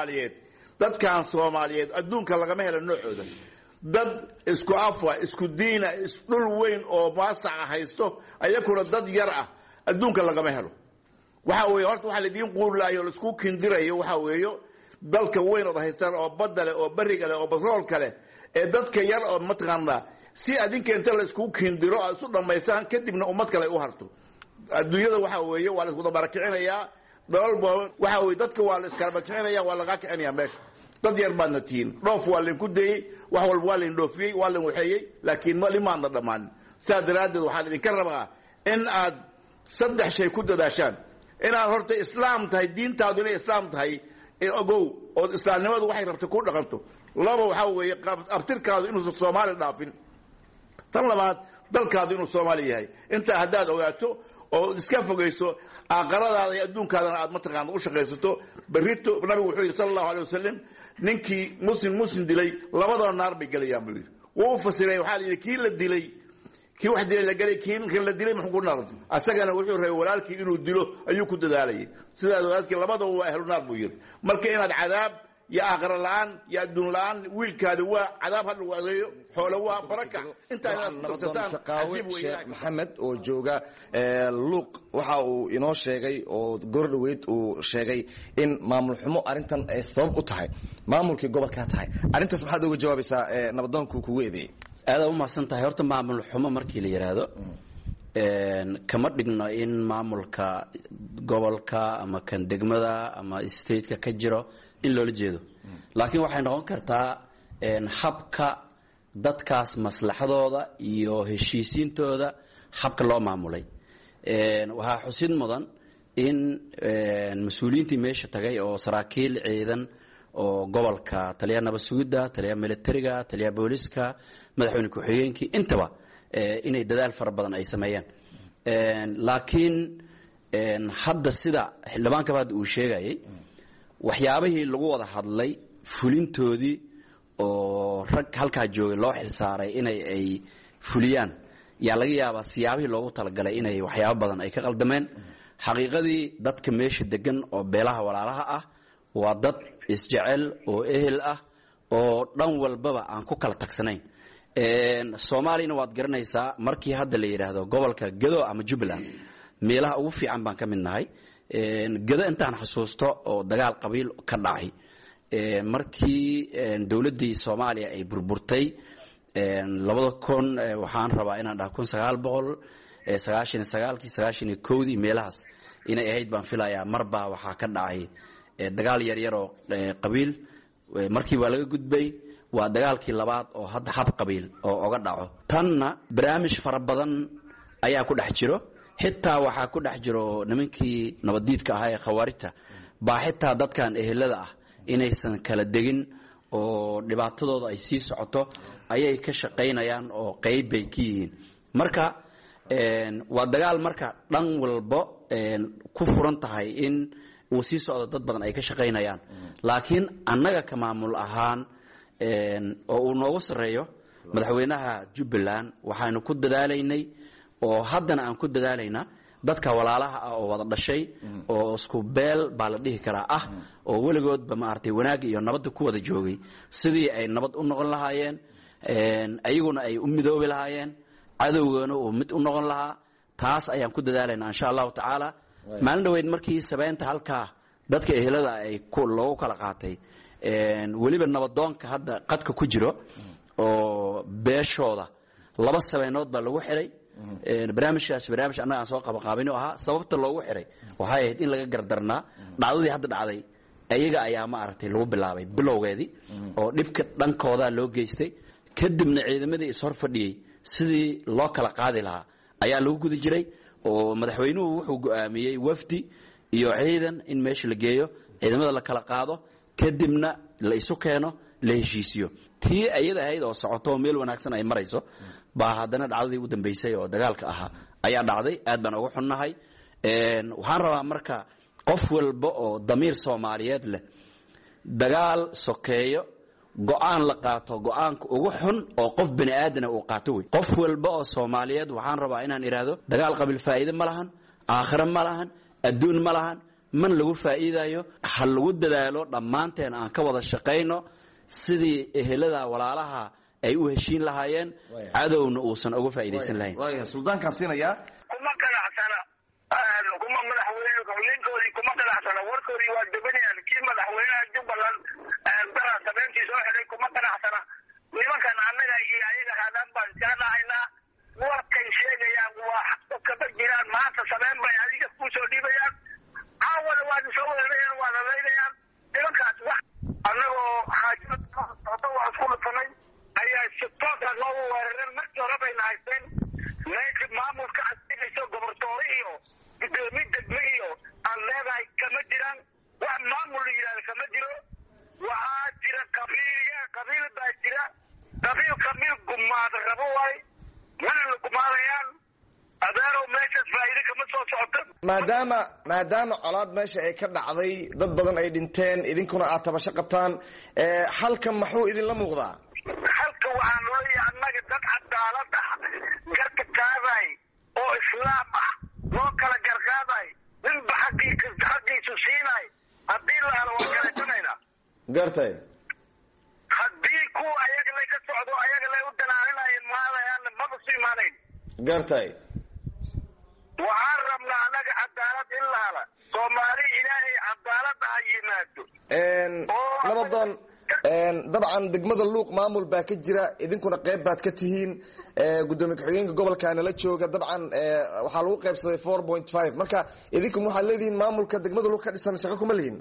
Soomaaliyeed adduunka laga ma helo noocooda dad isku afwa isku diina isdul weyn oo maasac haysto ayakuna dad yar ah adduunka laga ma helo waxa weeye horta waxa la diin quulaayo la isku kindirayo waxa weeyo dalka weyn oo haystaan oo badale oo bariga leh oo batrool kale ee dadka yar oo mataqaana si adinka inta la isku kindiro isu dhamaysan kadibna ummad kale u harto adduunyada waxa weeye waa la isku dabarakicinaya dalba waxa weeye dadka waa la iska dabarakicinaya waa laga kicinaya meesha dad yar baadna tiin dhoof waa leen ku deeyay wax walba waa leen dhoofiyay waa leen waxeeyay laakiin ma limaana dhamaan saadaraadid waxa idin ka rabaa in aad saddex shay ku dadaashaan in aad horta islaam tahay diintaadu inay islaam tahay ogow oo islaamnimadu waxay rabto ku dhaqanto laba waxa weeye abtirkaadu inuu Soomaali dhaafin tan labaad dalkaadu inuu Soomaali yahay inta hadaad ogaato oo iska fogeyso aqaradaada iyo adduunkaadana aad mataqaan u shaqeysato barito nabigu wuxuu yiri sallallahu alayhi wasallam ninkii muslim dilay labadaba naar bay galayaan buu yiri wuu fasiray waxa la yiri kii la dilay kii wax dilay la galay kii la dilay muxuu ku naartay asagana wuxuu reeyay walaalkii inuu dilo ayuu ku dadaalayay sidaas walaalkii labadaba waa ahlu naar buu yiri marka inaad cadaab ya aqra laan ya adduun laan wiilkaada waa cadaab hal lagu adeeyo xoolo waa baraka inta inaad shaqaawe Sheekh Maxamed oo jooga Luuq waxa uu inoo sheegay oo gordhaweyd uu sheegay in maamul xumo arintan ay sabab u tahay maamulkii gobolka tahay arintaas maxaad uga jawaabaysaa nabadoonku kugu eedeeyay aada u mahadsan tahay. horta maamul xumo markii la yidhaahdo kama dhigno in maamulka gobolka ama kan degmada ama stateka ka jiro in loola jeedo, laakiin waxay noqon kartaa habka dadkaas maslaxadooda iyo heshiisiintooda habka loo maamulay. waxaa xusid mudan in mas-uuliyiintii meesha tagay oo saraakiil ciidan oo gobolka, taliyaha nabad sugidda, taliyaha militariga, taliyaha booliska, madaxweyne ku-xigeenkii, intaba inay dadaal fara badan ay sameeyaan. laakiin hadda sida xildhibaanka hadda uu sheegayay, waxyaabihii lagu wada hadlay fulintoodii oo rag halkaa joogay loo xilsaaray inay ay fuliyaan, yaa laga yaabaa siyaabihii loogu talagalay inay waxyaabo badan ay ka qaldameen. xaqiiqadii dadka meesha degan oo beelaha walaalaha ah waa dad isjecel oo ehel ah oo dhan walbaba aan ku kala tagsanayn. soomaaliyana waad garanaysaa, markii hadda la yidhaahdo gobolka Gedo ama Jubbaland, meelaha ugu fiican baan ka mid nahay. Gedo intaan xusuusto oo dagaal qabiil ka dhacay markii dowladdii Soomaaliya ay burburtay 2000, waxaan rabaa inaan dhaho 1999 meelahaas inay ahayd baan filayaa. marbaa waxaa ka dhacay dagaal yaryar oo qabiil, markii waa laga gudbay. waa dagaalkii labaad oo hadda hab qabiil oo oga dhaco. tanna barnaamij fara badan ayaa ku dhex jiro. xitaa waxaa ku dhex jiro nimankii nabadiidka ahaa ee khawaarijta baa xitaa dadkan ehelada ah inaysan kala degin oo dhibaatadooda ay sii socoto ayay ka shaqaynayaan oo qayb bay ka yihiin. marka waa dagaal marka dhan walbo ku furan tahay in uu sii socdo, dad badan ay ka shaqaynayaan. laakiin annaga ka maamul ahaan oo uu noogu sarreeyo madaxweynaha Jubbaland, waxaanu ku dadaalaynay oo haddana aan ku dadaalaynaa dadka walaalaha ah oo wada dhashay oo isku beel baa la dhihi karaa ah oo weligoodba maaragtay wanaag iyo nabadda ku wada joogay, sidii ay nabad u noqon lahaayeen, ayaguna ay u midoobi lahaayeen, cadowgana uu mid u noqon lahaa. taas ayaan ku dadaalaynaa insha allahu tacaala. maalin dhaweyd markii sabeynta halkaa dadka ehelada ay loogu kala qaatay, weliba nabadoonka hadda qadka ku jiro oo beeshooda 2 sabeynood baa lagu xiray. barnaamijkaas barnaamij annaga aan soo qabanqaabino ahaa. sababta loogu xiray waxay ahayd in laga gardarnaa dhacdadii hadda dhacday. ayaga ayaa maaragtay lagu bilaabay bilowgeedii oo dhibka dhankooda loo geystay. kadibna ciidamadii ishor fadhiyey sidii loo kala qaadi lahaa ayaa lagu guda jiray. oo madaxweynuhu wuxuu go'aamiyey wafdi iyo ciidan in meesha la geeyo, ciidamada la kala qaado, kadibna la isu keeno, la heshiisiyo. tii ayada ahayd oo socoto meel wanaagsan ay marayso baa haddana dhacdadii ugu dambeysay oo dagaalka ahaa ayaa dhacday. aad baan uga xunnahay. waxaan rabaa marka qof walba oo damiir Soomaaliyeed leh, dagaal sokeeyo go'aan la qaato, go'aanka ugu xun oo qof bini aadana uu qaato wey. qof walba oo Soomaaliyeed waxaan rabaa inaan iraado dagaal qabiil faa'iido ma lahan, aakhira ma lahan, adduun ma lahan, man lagu faa'iidayo. ha lagu dadaalo dhammaanteen aan ka wada shaqayno sidii ehelada walaalaha ay u heshiin lahaayeen, cadowna uusan uga faa'iidaysan lahayn. suldaankaan siinayaa. kuma qanacsana kuma madaxweyne ninkoodii kuma qanacsana, warkoodii waa debanayaan. kii madaxweynaha Jubbaland daraa sabeyntii soo xiray kuma qanacsana. nimankan annaga iyo ayaga haadaan baan iskaga dhacaynaa. warkay sheegayaan waa kaba jiraan. maanta sabeyn bay adiga ku soo dhiibayaan, caawana waad soo weerarayaan, waa lalaynayaan. nimankaas wax annagoo xaajada waa isku dhufanay ayaa si toosa noogu weerareen. markii hore bayna haysteen meesha maamulka adkayso gobortoore iyo gudoomiye degme iyo aan leedahay kama jiraan. wax maamul la yidhahda kama jiro. waxaa jira qabiil baa jira. qabiil gumaada rabo waay, mana la gumaadayaan. adeerow meeshaas faa'iido kama soo socoto. maadaama colaad meesha ay ka dhacday, dad badan ay dhinteen, idinkuna aad tabasho qabtaan, halkan maxuu idinla muuqdaa? halka waxaan leeyahay annaga dad cadaalad ah, garka qaaday oo islaam ah, loo kala garqaaday, ninba xaqiisu siinay. haddii la helo waan garaysanaynaa. gartay. haddii kuwa ayaga lay ka socdo ayaga lay u danaaninayeen maadayaan maba su imaanayn. gartay. waxaan rabnaa annaga cadaalad in la hela. soomaali ilaahay cadaalad ha yimaado. nabadoon dabcan degmada luuq maamul baa ka jira idinkuna qayb baad ka tihiin gudoomiye ku-xigeenka gobolkaana la jooga dabcan waxaa lagu qaybsaday 4.5 marka idinkuna waxaad leedihiin maamulka degmada luuq ka dhisan shaqo kuma lihin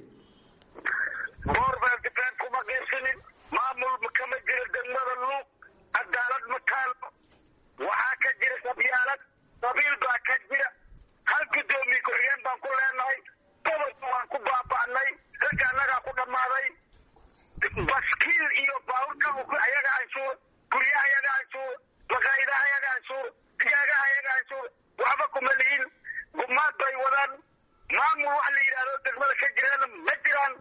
kuma qaybsanin maamul kama jiro degmada luuq cadaalad ma taalo waxaa ka jira qabyaalad qabiil baa ka jira hal gudoomiye ku-xigeen baan ku leenahay gobolka waan ku baaba'nay ragga annagaa ku dhammaaday baskiil iyo baaburka ayaga anshuur guryaha ayaga anshuur maqaayidaha ayaga anshuur digaagaha ayaga anshuur waxba kuma lihin gumaad bay wadaan maamul wax la yidhahdo degmada ka jirana ma jiraan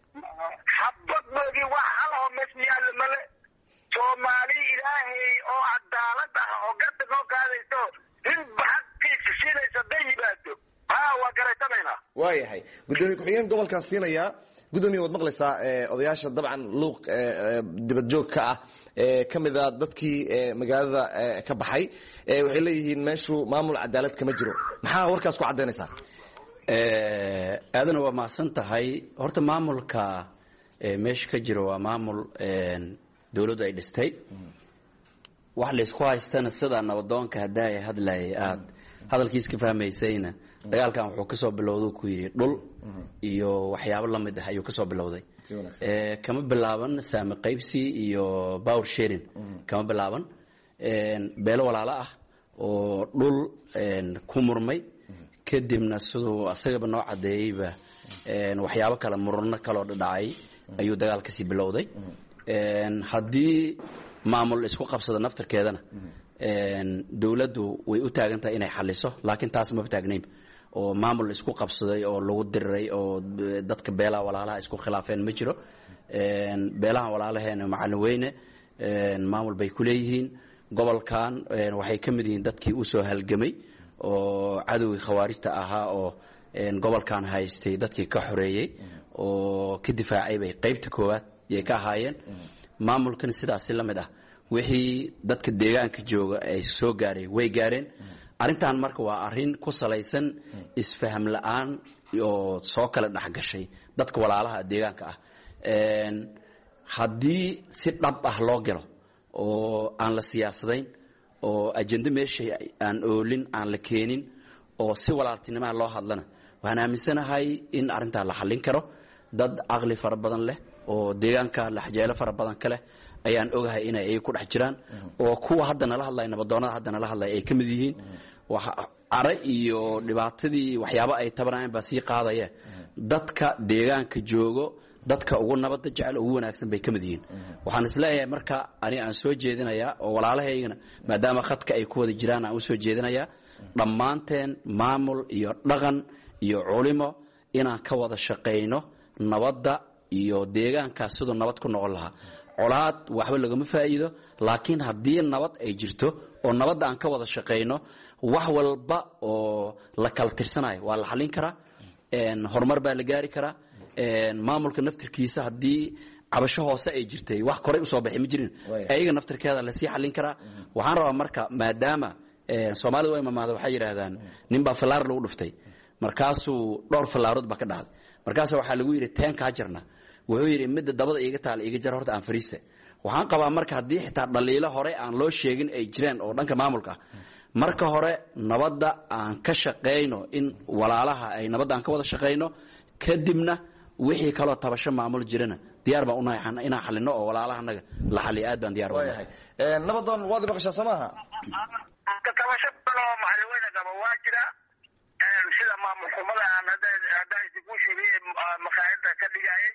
xabadnoodii wax halahoo meesha yaallo male soomaali ilaahay oo cadaalad ah oo garta noo qaadayso inba xaqiisa siinaysa haday yimaado waa garaysanaynaa waayahay gudoomiye ku-xigeen gobolkaan siinayaa gudoomiye waad maqlaysaa odayaasha dabcan luuq dibad joog ka ah ka mid a dadkii magaalada ka baxay waxay leeyihiin meeshu maamul cadaalad kama jiro maxaa warkaas ku caddaynaysaa aadana waa mahadsan tahay horta maamulka meesha ka jiro waa maamul dawladdu ay dhistay wax laysku haystana sida nabadoonka haddaa hadlayay aad hadalkiis ka fahmaysayna dagaalkan wuxuu kasoo bilowday ku yidhi dhul iyo waxyaabo la mid ah ayuu kasoo bilowday kama bilaaban saami qaybsi iyo power sharing kama bilaaban beelo walaalo ah oo dhul ku murmay kadibna siduu asagaba noo cadeeyeyba waxyaabo kale murano kaloo dhacay ayuu dagaal kasii bilowday haddii maamul isku qabsada naftarkeedana dawladdu way u taagan tahay inay xaliso laakiin taas maba taagnayn oo maamul isku qabsaday oo lagu diriray oo dadka beelaha walaalaha isku khilaafeen ma jiro beelaha walaalaheena macallin weyne maamul bay ku leeyihiin gobolkan waxay ka mid yihiin dadkii u soo halgamay oo cadowgii khawaarijta ahaa oo gobolkan haystay dadkii ka xoreeyey oo ka difaacay bay qaybta koowaad yay ka ahaayeen maamulkan sidaasi la mid ah wixii dadka deegaanka jooga ay soo gaareen way gaareen arrintan marka waa arrin ku salaysan isfaham la'aan oo soo kala dhexgashay dadka walaalaha deegaanka ah haddii si dhab ah loo galo oo aan la siyaasadayn oo ajenda meesha aan oolin aan la keenin oo si walaaltinimaa loo hadlana waxaan aaminsanahay in arrintaa la xallin karo dad caqli fara badan leh oo deegaanka laxjeelo fara badan ka leh ayaan ogahay inay ay ku dhex jiraan oo kuwa hadda nala hadlaya nabadoonada hadda nala hadlaya ay ka mid yihiin care iyo dhibaatadii waxyaabo ay tabanayaan baa sii qaadaya dadka deegaanka joogo dadka ugu nabadda jecel ugu wanaagsan bay ka mid yihiin waxaan isleeyahay marka ani aan soo jeedinayaa oo walaalahaygana maadaama khadka ay ku wada jiraan aan u soo jeedinayaa dhammaanteen maamul iyo dhaqan iyo culimo inaan ka wada shaqayno nabadda iyo deegaankaas siduu nabad ku noqon lahaa colaad waxba lagama faa'iido laakiin haddii nabad ay jirto oo nabadda aan ka wada shaqayno wax walba oo la kala tirsanayo waa la xallin karaa horumar baa la gaari karaa maamulka naftirkiisa haddii cabasho hoose ay jirtay wax koray usoo baxay ma jirin ayaga naftirkeeda lasii xallin karaa waxaan rabaa marka maadaama soomaalida waa imaamaada waxay yidhaahdaan ninbaa fallaar lagu dhuftay markaasuu dhowr fallaarood baa ka dhacday markaas waxaa lagu yidhi teen kaa jirna wuxuu yidhi midda dabada iiga taala iiga jar horta aan fariista waxaan qabaa marka haddii xitaa dhaliilo hore aan loo sheegin ay jireen oo dhanka maamulka ah marka hore nabadda aan ka shaqayno in walaalaha ay nabadda aan ka wada shaqayno kadibna wixii kaloo tabasho maamul jirana diyaar baan unahay inaan xalino oo walaalahanaga la xaliyo aad baan diyaar unahay nabadoon waad maqashaa samaaha tabasho badan oo macalweyne qaba waa jira sida maamul xumada aan hadda ku sheegay maqaayada ka dhigayay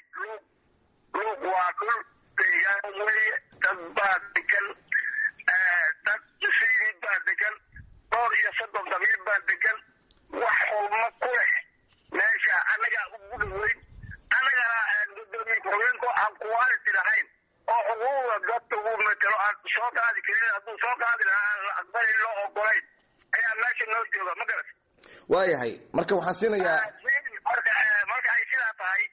luuq waa dhul deegaan weye dad baa degan dad jusiid baa degan 230 qabiil baa degan wax xulmo ku leh meesha anagaa ugu dhaweyn anagana gudoomiye ku-xigeenku aan quality lahayn oo xuquuqda dadka ugu metelo aan soo qaadi karin hadduu soo qaadi lahaa aan la aqbalin loo ogolayn ayaa meesha noo jooga ma garat waayahay marka waxaan siinayaa marka ay sidaa tahay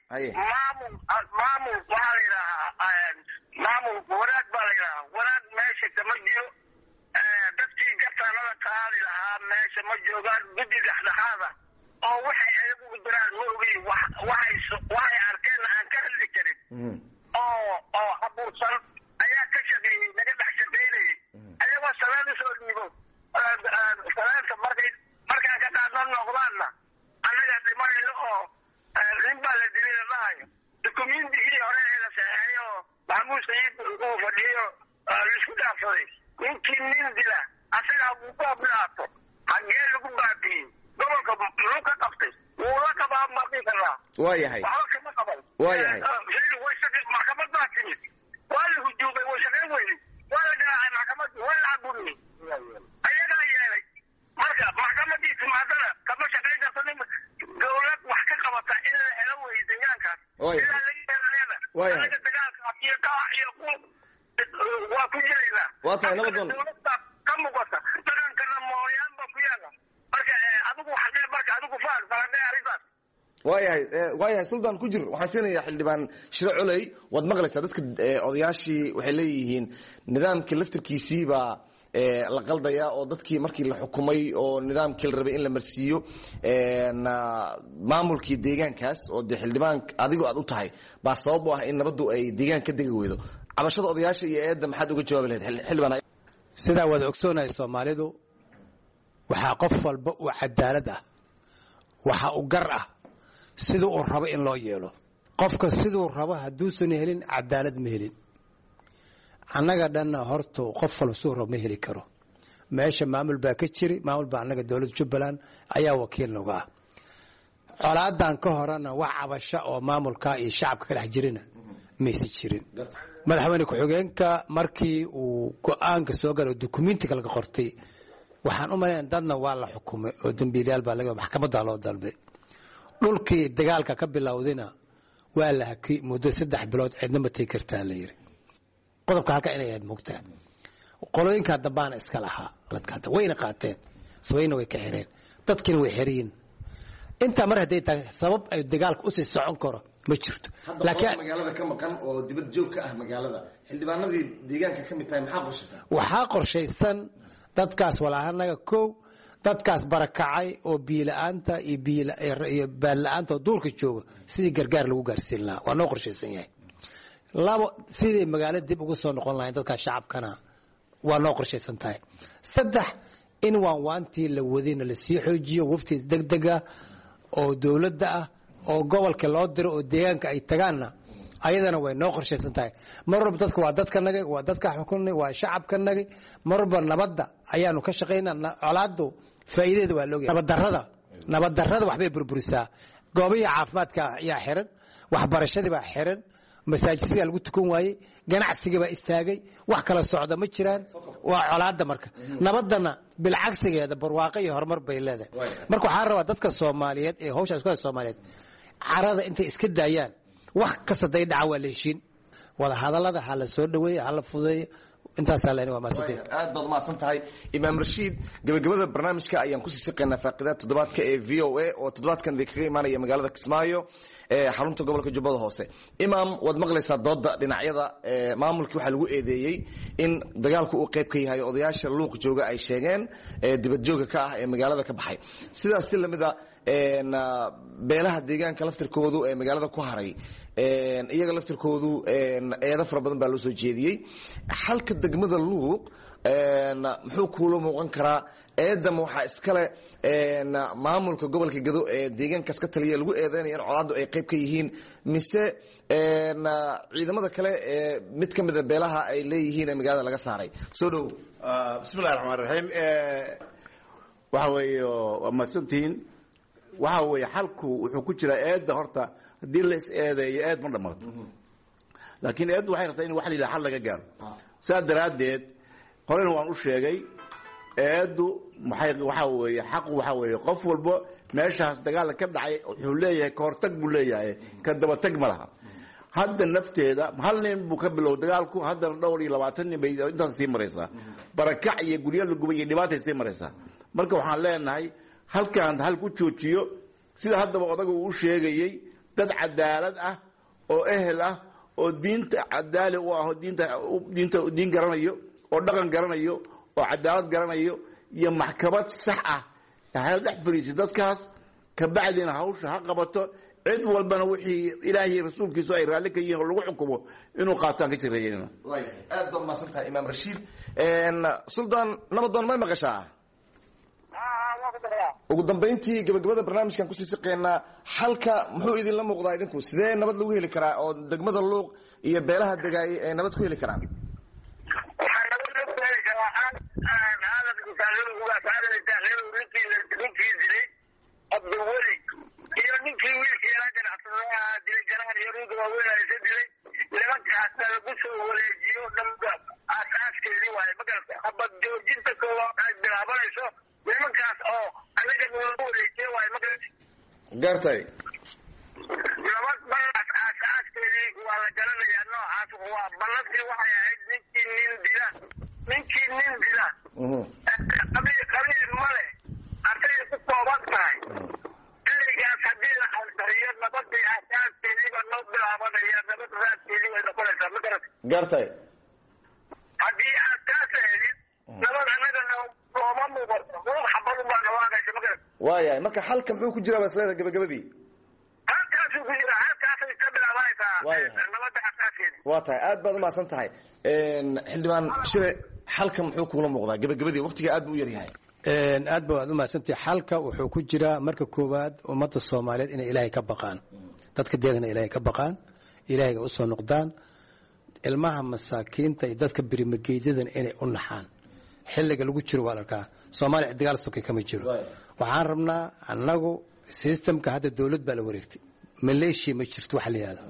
maamul waxaa la yidhahaa maamul wanaag baa la yidhahaa wanaag meesha kama jiro dadkii gartaanada qaadi lahaa meesha ma joogaan guddi dhexdhexaada oo waxay ayagu diraan ma ogeyn waxay arkeen aan ka hadli karin oo uu fadhiyo laisku dhaafsaday ninkii nin dila asagaa uu ku ablaato hagee lagu baabiyey gobolka muxuu ka qabtay wuu la qabaa maqii karaa waayahay waxba kama qaban waayahay maxkamad baa timid waa la hujuumay way shaqayn weyday waa la garaacay maxkamaddu waa la caburiyey ayagaa yeelay marka maxkamadii timaadana kama shaqayn karta nin dawlad wax ka qabata in la helo weye deegaankaas ilaa laga helaya dagaalkaas iyo qaac iyo waa ku jiraynaa waa tahay nabadoon dawladda ka muuqata dhaqankana mooyaan baa ku yaala marka adigu xagee marka adigu faan falanee arrintaas waayahay suldaan ku jir waxaan siinayaa xildhibaan shiro coley waad maqlaysaa dadka odayaashii waxay leeyihiin nidaamkii laftirkiisii baa la qaldaya oo dadkii markii la xukumay oo nidaamkii la rabay in la marsiiyo maamulkii deegaankaas oo dee xildhibaan adigo aad u tahay baa sabab u ah in nabaddu ay deegaan ka degi weydo cabashada odayaasha iyo eedda maxaad uga jawaabi lahayd xildhibaan sidaa wada ogsoonahay soomaalidu waxaa qof walba uu cadaalad ah waxa uu gar ah sida uu rabo in loo yeelo qofka siduu rabo hadduusan helin cadaalad ma helin annaga dhanna horta qof walba siduu rabo ma heli karo meesha maamul baa ka jiri maamul baa annaga dowladda jubbaland ayaa wakiil nagu ah colaadan ka horena wax cabasho oo maamulka iyo shacabka ka dhex jirina mayse jirin madaxweyne ku-xigeenka markii uu go-aanka soo galay oo dukumentiga laga qortay waxaan u malayn dadna waa la xukumay oo dambiilayaal baa laga maxkamadda loo dalbay dhulkii dagaalka ka bilowdina waa la hakay muddo 3 bilood cidna ma tegi kartaa la yiri qodobka halka inay aad moogtaa qolooyinka dambaana iska lahaa ladkaada wayna qaateen sabayna way ka xireen dadkina way xiriin inta mar haday tahay sabab ay dagaalka u sii socon karo ma jirto laakiin magaalada ka maqan oo dibad joog ka ah magaalada xildhibaanadii deegaanka ka mid tahay maxaa qorshaysan waxaa qorshaysan dadkaas walaahanaga koow dadkaas barakacay oo biila'aanta iyo baalla'aanta oo duurka jooga sidii gargaar lagu gaarsiin lahaa waa noo qorshaysan yahay labo sidii magaalada dib ugu soo noqon lahayn dadkaas shacabkana waa noo qorshaysan tahay 3 in waanwaantii la wadina la sii xoojiyo wafti degdega oo dowladda ah oo gobolka loo diro oo deegaanka ay tagaanna ayadana way noo qorshaysan tahay marba dadka waa dadkanaga waa dadka xukunay waa shacabkanaga marba nabadda ayaanu ka shaqeynaa colaadu faa'iideedu waa loo yahay nabad darrada waxbay burburisaa goobaha caafimaadka ayaa xiran waxbarashadii baa xiran masaajidka lagu tukan waayey ganacsiga baa istaagay wax kala socda ma jiraan waa colaada marka nabadana bil cagsigeeda barwaaqo iyo horumar bay leedahay marka waxaan rabaa dadka Soomaaliyeed ee hawsha isku Soomaaliyeed carada intay iska daayaan wax kasta day dhaca waa leeshin wada hadallada hala soo dhaweeyo hala fudeeyo intaas leena waa maasantay aad baad maasantahay imaam Rashiid gabagabada barnaamijka ayaan ku sii shaqeynaa faaqidaad toddobaadka ee VOA oo toddobaadkan kaga imaanaya magaalada Kismaayo ee xarunta gobolka Jubbada Hoose imaam wad maqlaysaa dooda dhinacyada maamulkii waxa lagu eedeeyay in dagaalku uu qayb ka yahay odayaasha luuq jooga ay sheegeen dibad jooga ka ah ee magaalada ka baxay sidaas si lamida beelaha deegaanka laftirkoodu ee magaalada ku haray iyaga laftirkoodu eedo fara badan baa loo soo jeediyey halka degmada luuq muxuu kuula muuqan karaa eedama waxaa iskale maamulka gobolka Gado ee deegaankaas ka taliya lagu eedeynaya in colaadu ay qayb ka yihiin mise ciidamada kale ee mid ka mid ah beelaha ay leeyihiin ee magaalada laga saaray soo dhow bismillaahir rahmaanir rahiim waxa weeye waa maasantiin waxa weeye xalku wuxuu ku jiraa eedda horta haddii la is eedeeyo eed ma dhamaato laakiin eeddu waxay rabtaa in wax la yidhaha xal laga gaaro saa daraaddeed horena waan u sheegay eeddu waxa weeye xaqu waxa weeye qof walba meeshaas dagaal ka dhacay wuxuu leeyahay ka hortag buu leeyahay ka dabatag ma laha hadda nafteeda hal nin buu ka bilow dagaalku haddana dhowr iyo 20 nin bay intaas sii maraysaa barakac iyo guryo la gubay iyo dhibaatay sii maraysaa marka waxaan leenahay halkaan hal ku joojiyo sida haddaba odaga uu sheegayay dad cadaalad ah oo ehel ah oo diinta cadaali u ah oo diin garanayo oo dhaqan garanayo oo cadaalad garanayo iyo maxkamad sax ah hal dhex fariisi dadkaas ka bacdina hawsha ha qabato cid walbana wixii ilaahay rasuulkiisu ay raali ka yihiin oo lagu xukumo inuu qaataan ka jireeyeen aad baad maasantahay imaam Rashiid suldaan nabadoon ma maqashaa ugu dambayntii gabagabada barnaamijkan kusii siqeynaa xalka muxuu idinla muuqdaa idinku sidee nabad lagu heli karaa oo degmada luuq iyo beelaha degaayay ay nabad ku heli karaan waxaa nabad lagu heli karaa ninkii dilay abdulweli iyo ninkii wiilkii yara ganacsada dilay garaar yaruuda waaweynaysa dilay nimankaasna lagu soo wareejiyo dhanba asaaskeedii waaye magarata habad joojinta koowaad ay bilaabanayso nimankaas oo anaga nalagu wareejiye waaye magarata gartay nabad ballas asaaskeedii waa la garanayaa noocaas waa ballantii waxay ahayd ninkii nin dila qabiil male arday ku kooban tahay ereygaas haddii la ansariyo nabadii asaaskeediiba noo bilaabanaya nabad raadkeedii way noqonaysaa magarata gartay haddii aad kaasa helin nabad anaga nooma muuqato ruux xabadu baa dhawaaqaysa magarata waayahay marka xalka muxuu ku jiraa basleeda gabagabadii halkaasuu ku jira halkaasay ka bilaabanaysaa nabada asaaskeedi waa tahay aad baad umahadsan tahay xildhibaan shire xalka muxuu kuula muuqdaa gabagabadii waqtiga aad buu u yaryahay aad ba waad umahadsantahay xalka wuxuu ku jiraa marka koowaad ummadda soomaaliyeed inay ilaahay ka baqaan dadka deegana ilaahay ka baqaan ilaahayga usoo noqdaan ilmaha masaakiinta iyo dadka birimageydyadan inay u naxaan xilliga lagu jiro waa arkaa soomaaliya dagaal sokay kama jiro waxaan rabnaa annagu systemka hadda dowlad baa la wareegtay maleeshiya ma jirto waxa la yihahdo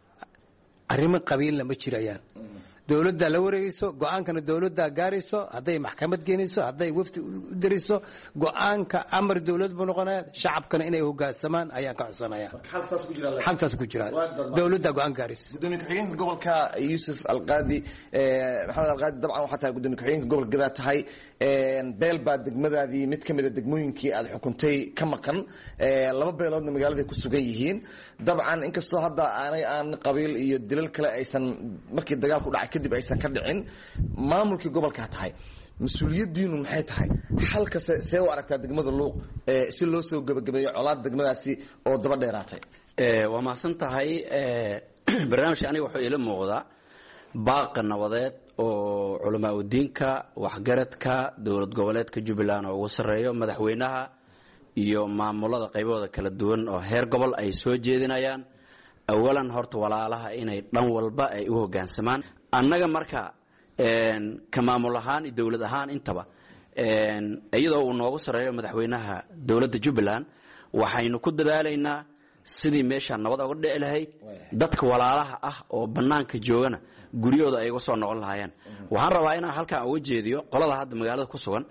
arrimo qabiilna ma jirayaan dowladdaa la wareegayso go-aankana dowladdaa gaarayso hadday maxkamad geenayso hadday wafdi u dirayso go-aanka amar dowlad buu noqonaya shacabkana inay hogaansamaan ayaan ka codsanaya xaltaas ku jira dowladdaa go-aan gaaraysa gudoomiye ku-xigeenka gobolka yuusuf alqaadi maxamed alqaadi dabcan waxaa tahay gudoomiye ku-xigeenka gobolka gadaa tahay beel baa degmadaadii mid ka mida degmooyinkii aad xukuntay ka maqan laba beeloodna magaaladay ku sugan yihiin dabcan inkastoo hadda aan qabiil iyo dilal kale aysan markii dagaalku dhacay kadib aysan ka dhicin maamulkii gobolkaa tahay mas-uuliyadiinu maxay tahay xalka see u aragtaa degmada luuq si loo soo gebagabeeyo colaad degmadaasi oo daba dheeraatay waa mahadsan tahay barnaamijka aniga wuxuu ila muuqdaa baaqa nabadeed oo culamaa udiinka waxgaradka dowlad goboleedka jubbaland oo ugu sarreeyo madaxweynaha iyo maamulada qaybahooda kala duwan oo heer gobol ay soo jeedinayaan awalan horta walaalaha inay dhan walba ay u hoggaansamaan annaga marka ka maamul ahaan iyo dowlad ahaan intaba iyadoo uu noogu sarreeyo madaxweynaha dowladda jubbaland waxaynu ku dadaalaynaa sidii meesha nabad uga dhici lahayd dadka walaalaha ah oo bannaanka joogana guryahooda ay uga soo noqon lahaayeen waxaan rabaa inaan halkaan uga jeediyo qolada hadda magaalada ku sugan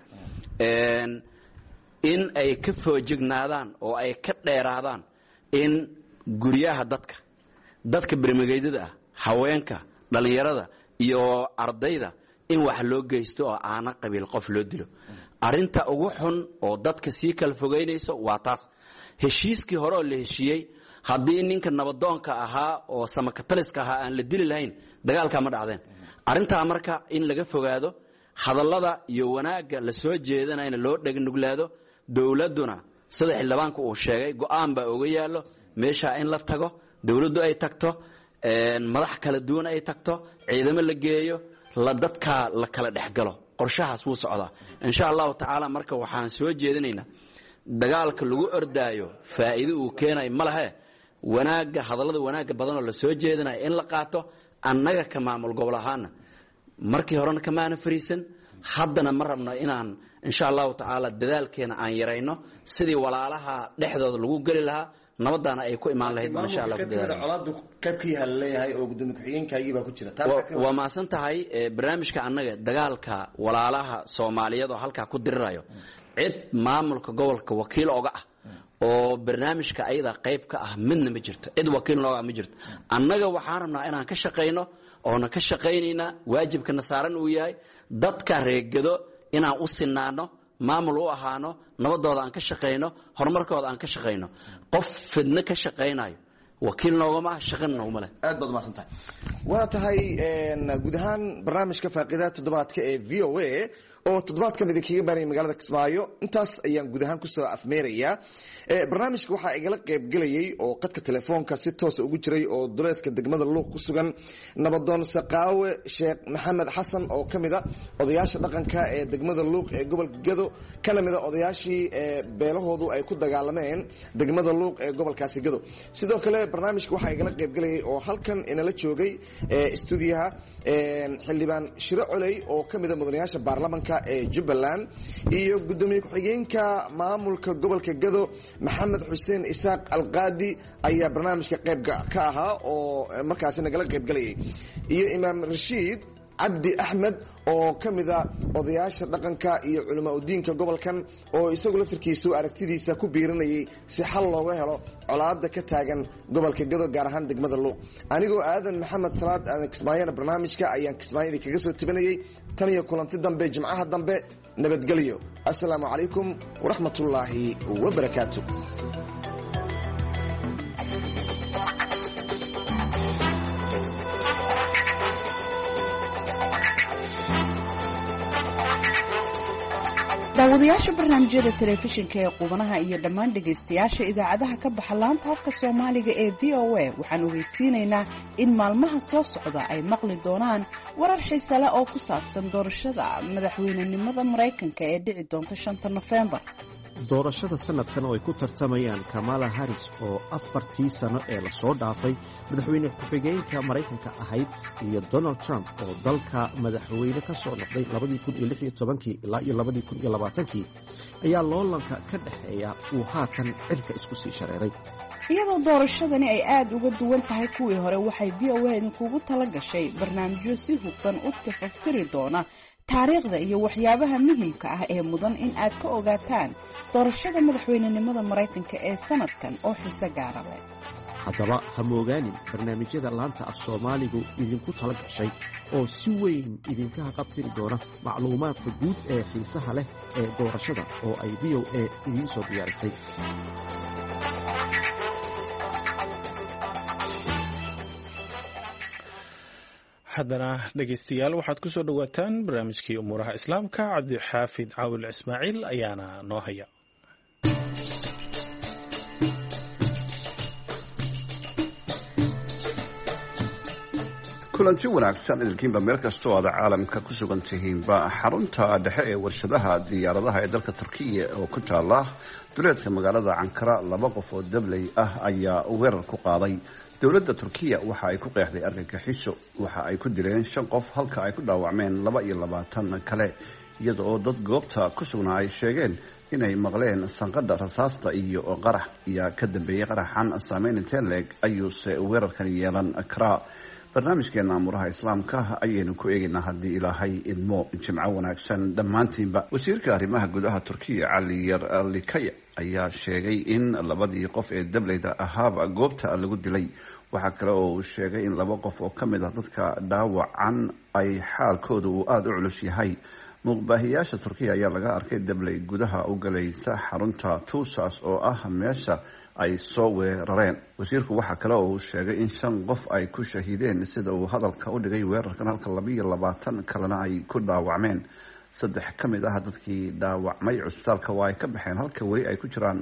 in ay ka foojignaadaan oo ay ka dheeraadaan in guryaha dadka bermageydada ah haweenka dhallinyarada iyo ardayda in wax loo geysto oo aana qabiil qof loo dilo arinta ugu xun oo dadka sii kala fogeynayso waa taas heshiiskii hore oo la heshiiyey haddii ninka nabadoonka ahaa oo samakataliska ahaa aan la dili lahayn dagaalkaa ma dhacdeen arintaa marka in laga fogaado hadallada iyo wanaagga la soo jeedanayna loo dhegnuglaado dowladduna sida xildhibaanku uu sheegay go-aan baa oga yaallo meeshaa in la tago dowladdu ay tagto madax kala duwan ay tagto ciidamo la geeyo dadkaa la kala dhexgalo qorshahaas wuu socdaa insha allahu tacaala marka waxaan soo jeedinaynaa dagaalka lagu ordaayo faa'iido uu keenayo ma lahe wanaagga hadallada wanaagga badanoo la soo jeedinayo in la qaato annaga ka maamul gobol ahaana markii horena kamaana fariisan haddana ma rabno inaan insha allahu tacaala dadaalkeena aan yarayno sidii walaalaha dhexdooda lagu geli lahaa nabadaana ay ku imaan lahayd baan insha Allah ku dadaalno colaadu qayb ka yahay leeyahay oo gudoomiye ku-xigeenkaagii baa ku jira waa maasan tahay barnaamijka annaga dagaalka walaalaha Soomaaliyeed oo halka ku dirirayo cid maamulka gobolka wakiil oga ah oo barnaamijka ayada qayb ka ah midna ma jirto cid wakiil nooga ma jirto annaga waxaan rabnaa inaan ka shaqeyno oo na ka shaqeynayna waajibkana saaran uu yahay dadka reegado inaan u sinaano maamul u ahaano nabadooda aan ka shaqeyno horumarkooda aan ka shaqeyno qof fidna ka shaqeynayo wakiil noogama shaqan noogama leh aad baad maasantahay waa tahay guud ahaan barnaamijka faaqidaha toddobaadka ee VOA oo toddobaadkan idinkaga baanaya magaalada Kismaayo. Intaas ayaan guud ahaan kusoo afmeerayaa. Barnaamijka waxaa igala qaybgelayay oo qadka telefoonka si toos ugu jiray oo duleedka degmada Luuq ku sugan nabadoon Saqaawe Sheekh Maxamed Xasan oo kamid ah odayaasha dhaqanka ee degmada Luuq ee gobolka Gado, kana mid ah odayaashii beelahoodu ay ku dagaalameen degmada Luuq ee gobolkaasi Gado. Sidoo kale barnaamijka waxaa igala qaybgelayay oo halkan inala joogay stuudiyaha xildhibaan Shiro Coley oo kamid ah mudanayaasha baarlamaanka ee Jubbaland iyo gudoomiye ku-xigeenka maamulka gobolka Gado Maxamed Xuseen Isaaq Alqaadi ayaa barnaamijka qayb ka ahaa oo markaas nagala qaybgelayay, iyo Imaam Rashiid Cabdi Axmed oo kamid ah odayaasha dhaqanka iyo culimo diinka gobolkan oo isagu laftirkiisu aragtidiisa ku biirinayay si xal looga helo colaadda ka taagan gobolka Gado gaar ahaan degmada Luuq. Anigoo aadan Maxamed Salaad aan Kismaayana barnaamijka ayaan Kismaayada kaga soo tabanayay. Tan iyo kulanti dambe Jimcaha dambe, nabadgelyo. Assalaamu calaykum waraxmatullaahi wabarakaatuh. daawadayaasha barnaamijyada telefishinka ee qubanaha iyo dhammaan dhegaystayaasha idaacadaha ka baxa laanta afka Soomaaliga ee VOA waxaan ogeysiinaynaa in maalmaha soo socda ay maqli doonaan warar xiiso leh oo ku saabsan doorashada madaxweynenimada Mareykanka ee dhici doonta 5 November. doorashada sanadkan oo ay ku tartamayaan Kamala Harris oo 4 sano ee la soo dhaafay madaxweyne ku-xigeenka Mareykanka ahayd iyo Donald Trump oo dalka madaxweyne ka soo noqday 2016 ilaa 2020 ayaa loolanka ka dhaxeeya uu haatan cirka isku sii shareeray. iyadoo doorashadani ay aad uga duwan tahay kuwii hore, waxay VOA idinkugu tala gashay barnaamijyo si hufan u tafaftiri doona taariikhda iyo waxyaabaha muhiimka ah ee mudan in aad ka ogaataan doorashada madaxweynenimada Mareykanka ee sanadkan oo xiiso gaar ah leh. haddaba ha moogaanin barnaamijyada laanta af Soomaaligu idinku tala gashay oo si weyn idinka qabtiri doona macluumaadka guud ee xiisaha leh ee doorashada oo ay VOA idin soo diyaarisay. haddana dhegaystayaal waxaad ku soo dhowaataan barnaamijkii umuuraha islaamka. Cabdixaafid Caawil Ismaaciil ayaana noo haya. kulanti wanaagsan idinkiinba meel kastoo aad caalamka ku sugan tihiinba. xarunta dhexe ee warshadaha diyaaradaha ee dalka Turkiya oo ku taala duleedka magaalada Ankara, 2 qof oo dabley ah ayaa weerar ku qaaday. dowladda Turkiya waxa ay ku qeexday argagixiso, waxa ay ku dileen 5 qof halka ay ku dhaawacmeen 22 kale, iyada oo dad goobta ku sugnaa ay sheegeen inay maqleen sanqadha rasaasta iyo qarax iyo ka dambeeyay qaraxan saameyn intee leeg ayuuse weerarkan yeelan karaa. barnaamijkeena amuraha islaamka ayaynu ku eegaynaa haddii ilaahay idmo. jimco wanaagsan dhammaantiinba. wasiirka arrimaha gudaha Turkiya Cali Yarlikaya ayaa sheegay in 2 qof ee dableyda ahaaba goobta lagu dilay. waxaa kale oo uu sheegay in 2 qof oo ka mid ah dadka dhaawacan ay xaalkooda uu aada u culus yahay. muqbaahiyaasha Turkiya ayaa laga arkay dabley gudaha u galaysa xarunta Tusas oo ah meesha ay soo weerareen. wasiirku waxa kale oo uu sheegay in 5 qof ay ku shahiideen sida uu hadalka u dhigay weerarkan, halka 22 kalena ay ku dhaawacmeen. 3 ka mid ah dadkii dhaawacmay cusbitaalka waa ay ka baxeen, halka weli ay ku jiraan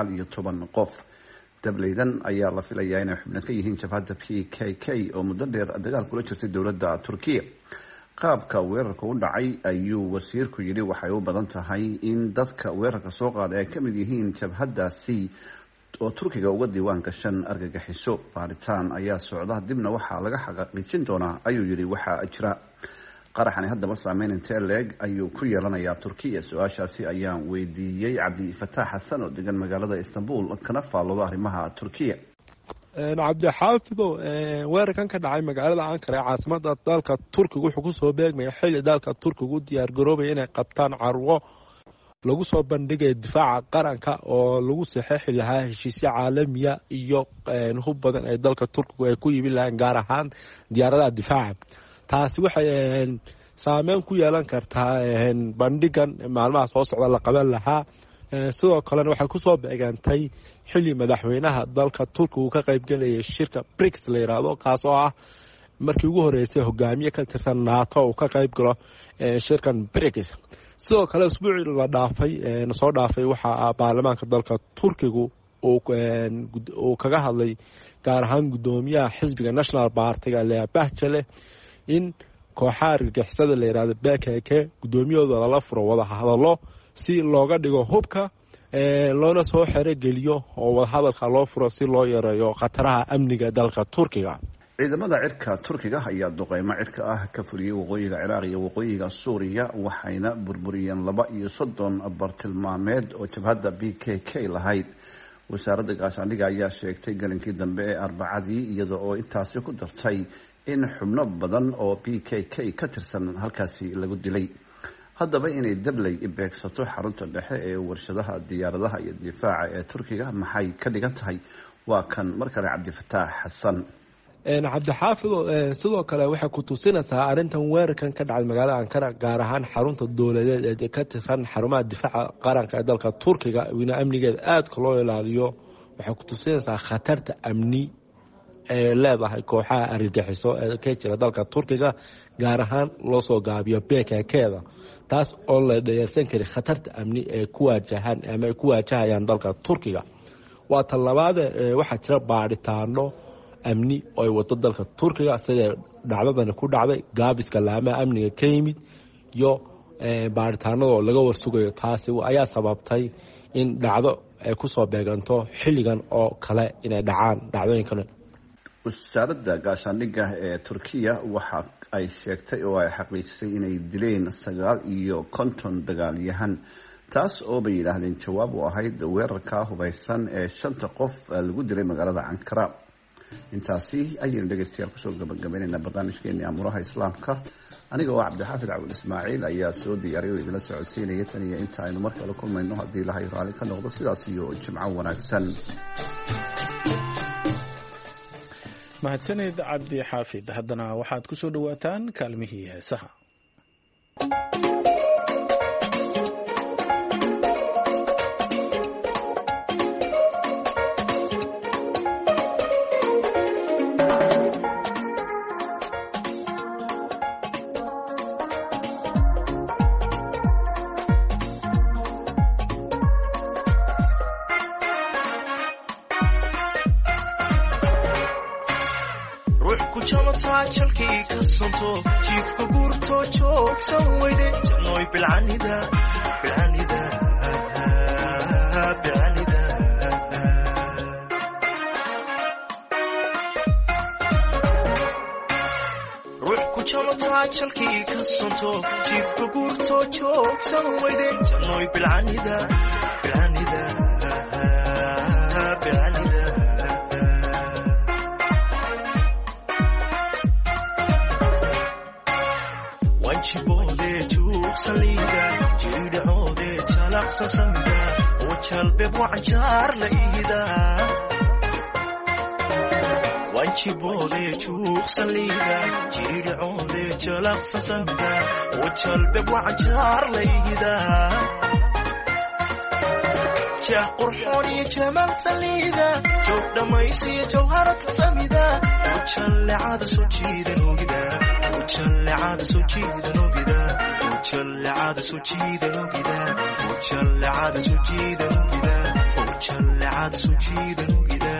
19 qof. dableydan ayaa la filayaa inay xubno ka yihiin jabhadda PKK oo muddo dheer dagaal kula jirtay dowladda Turkiya. qaabka weerarka u dhacay ayuu wasiirku yidhi waxay u badan tahay in dadka weerarka soo qaaday ay ka mid yihiin jabhaddaasi oo Turkiga uga diiwaan gashan argagixiso. baaritaan ayaa socda, dibna waxaa laga xaqiijin doonaa ayuu yidhi. waxaa jira qaraxani haddaba saameyn intee leeg ayuu ku yeelanayaa Turkiya? su-aashaasi ayaan weydiiyey Cabdi Fataax Xasan oo degan magaalada Istanbul kana faallooda arrimaha Turkiya. cabdixaafido weerarkan ka dhacay magaalada Ankara ee caasimada dalka Turkiga wuxuu ku soo beegmaya xilli dalka Turkiga u diyaar garoobay inay qabtaan carwo lagu soo bandhigay difaaca qaranka oo lagu saxeexi lahaa heshiisyo caalamiya iyo hub badan ee dalka Turkiga ay ku yimid lahayn gaar ahaan diyaaradaha difaaca. taasi waxay saameyn ku yeelan kartaa bandhigan maalmaha soo socda la qaban lahaa. sidoo kalena waxay ku soo beegantay xilli madaxweynaha dalka Turkiga uu ka qaybgalayay shirka BRICS la yiraahdo, kaas oo ah markii ugu horeysay hogaamiye ka tirsan NATO uu ka qaybgalo shirkan BRICS. sidoo kale usbuucii soo dhaafay waxaa baarlamaanka dalka turkigu uu kaga hadlay gaar ahaan gudoomiyaha xisbiga national partiga lea bahjale in kooxaha argagixisada la yidhahdo BKK gudoomiyahooda lala furo wada hadallo si looga dhigo hubka loona soo xerogeliyo oo wadahadalka loo furo si loo yareeyo khataraha amniga dalka turkiga. ciidamada cirka turkiga ayaa duqeymo cirka ah ka fuliyay waqooyiga ciraaq iyo waqooyiga suuriya waxayna burburiyeen 32 bartilmaameed oo jabhadda BKK lahayd. wasaaradda gaashaandhigga ayaa sheegtay galinkii dambe ee arbacadii iyada oo intaasi ku dartay in xubno badan oo BKK ka tirsan halkaasi lagu dilay. haddaba inay dabley beegsato xarunta dhexe ee warshadaha diyaaradaha iyo difaaca ee turkiga maxay ka dhigan tahay? waa kan mar kale cabdifataax xasan. cabdixaafido sidoo kale waxay ku tusinaysaa arrintan weerarkan ka dhacay magaalada ankara gaar ahaan xarunta dowladeed ee ka tirsan xarumaha difaaca qaranka ee dalka turkiga wina amnigeeda aadka loo ilaaliyo. waxay ku tusinaysaa khatarta amni ee leedahay kooxaha argagixiso ee ka jira dalka turkiga gaar ahaan loo soo gaabiyo BKK-da taas oo la dheersan kari khatarta amni ee ku waajahan ama ay ku waajahayaan dalka turkiga. waa tan labaad waxaa jira baadhitaano amni oo ay wado dalka turkiga sida dhacdadani ku dhacday gaabiska laamaha amniga ka yimid iyo baadhitaanada oo laga warsugayo. taasi ayaa sababtay in dhacdo ay kusoo beeganto xilligan oo kale inay dhacaan dhacdooyinkan. wasaaradda gaashaandhigga ee turkiya waxa ay sheegtay oo ay xaqiijisay inay dileen 59 dagaalyahan taas oo bay yidhaahdeen jawaab u ahayd weerarka hubaysan ee 5 qof lagu dilay magaalada ankara. intaasi ayaynu dhegeystayaal kusoo gabagabaynaynaa barnaamijkeennii amuraha islaamka. aniga oo cabdixaafid cabdul ismaaciil ayaa soo diyaariyay oo idinla socodsiinaya tan iyo inta aynu mar kale kulmayno haddii ilaahay raalli ka noqdo sidaas iyo jimco wanaagsan. mahadsaned cabdi xaafid. haddana waxaad ku soo dhawaataan kaalmihii heesaha. jalkii ka sonto jiifka guurto joogsan weyde janooy bilcanida ruux ku jamataa jalkii ka sonto jiifka guurto joogsan weyde janooy bilcanida wanjiboode juuqsaliida jiridhacoode jalaqsa samida wajalbeb wacanjaar la iida wanjiboode juuqsaliida jiridhacoode jalaqsa samida wajalbeb wacanjaar la iida jah qurxoon iyo jamaal saliida joog dhammaysiyo jawharata samida wajallecada soo jiidan ogida وجلعاد سجيد نوغدا وجلعاد سجيد نوغدا وجلعاد سجيد نوغدا وجلعاد سجيد نوغدا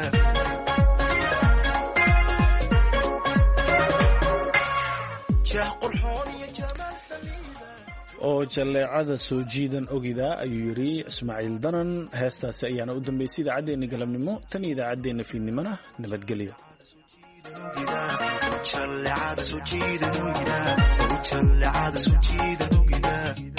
جاه قرحون يا جمال سليدا oo jalleecada soo jiidan ogida ayuu yiri Ismaaciil Danan. heestaasi ayaana u dambeysay idaacadeena galabnimo tan idaacadeena fiidnimana nabadgelyo. وجلعاد سجيد نوغدا وجلعاد سجيد نوغدا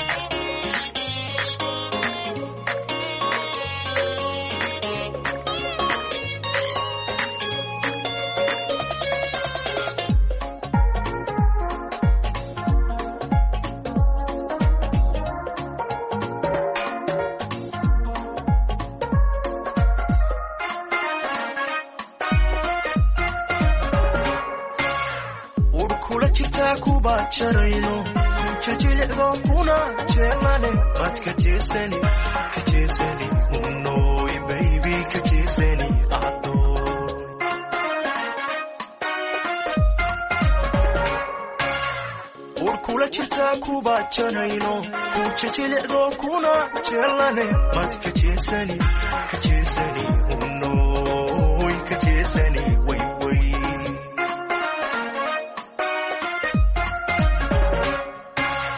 jarayno kujajilicdo kuna jeelane mad kajeesani unoy baby kajeesani adoy urkula jirta aniga kuba janayno kujajilicdo kuna jeelane mad kajeesani unoy kajeesani way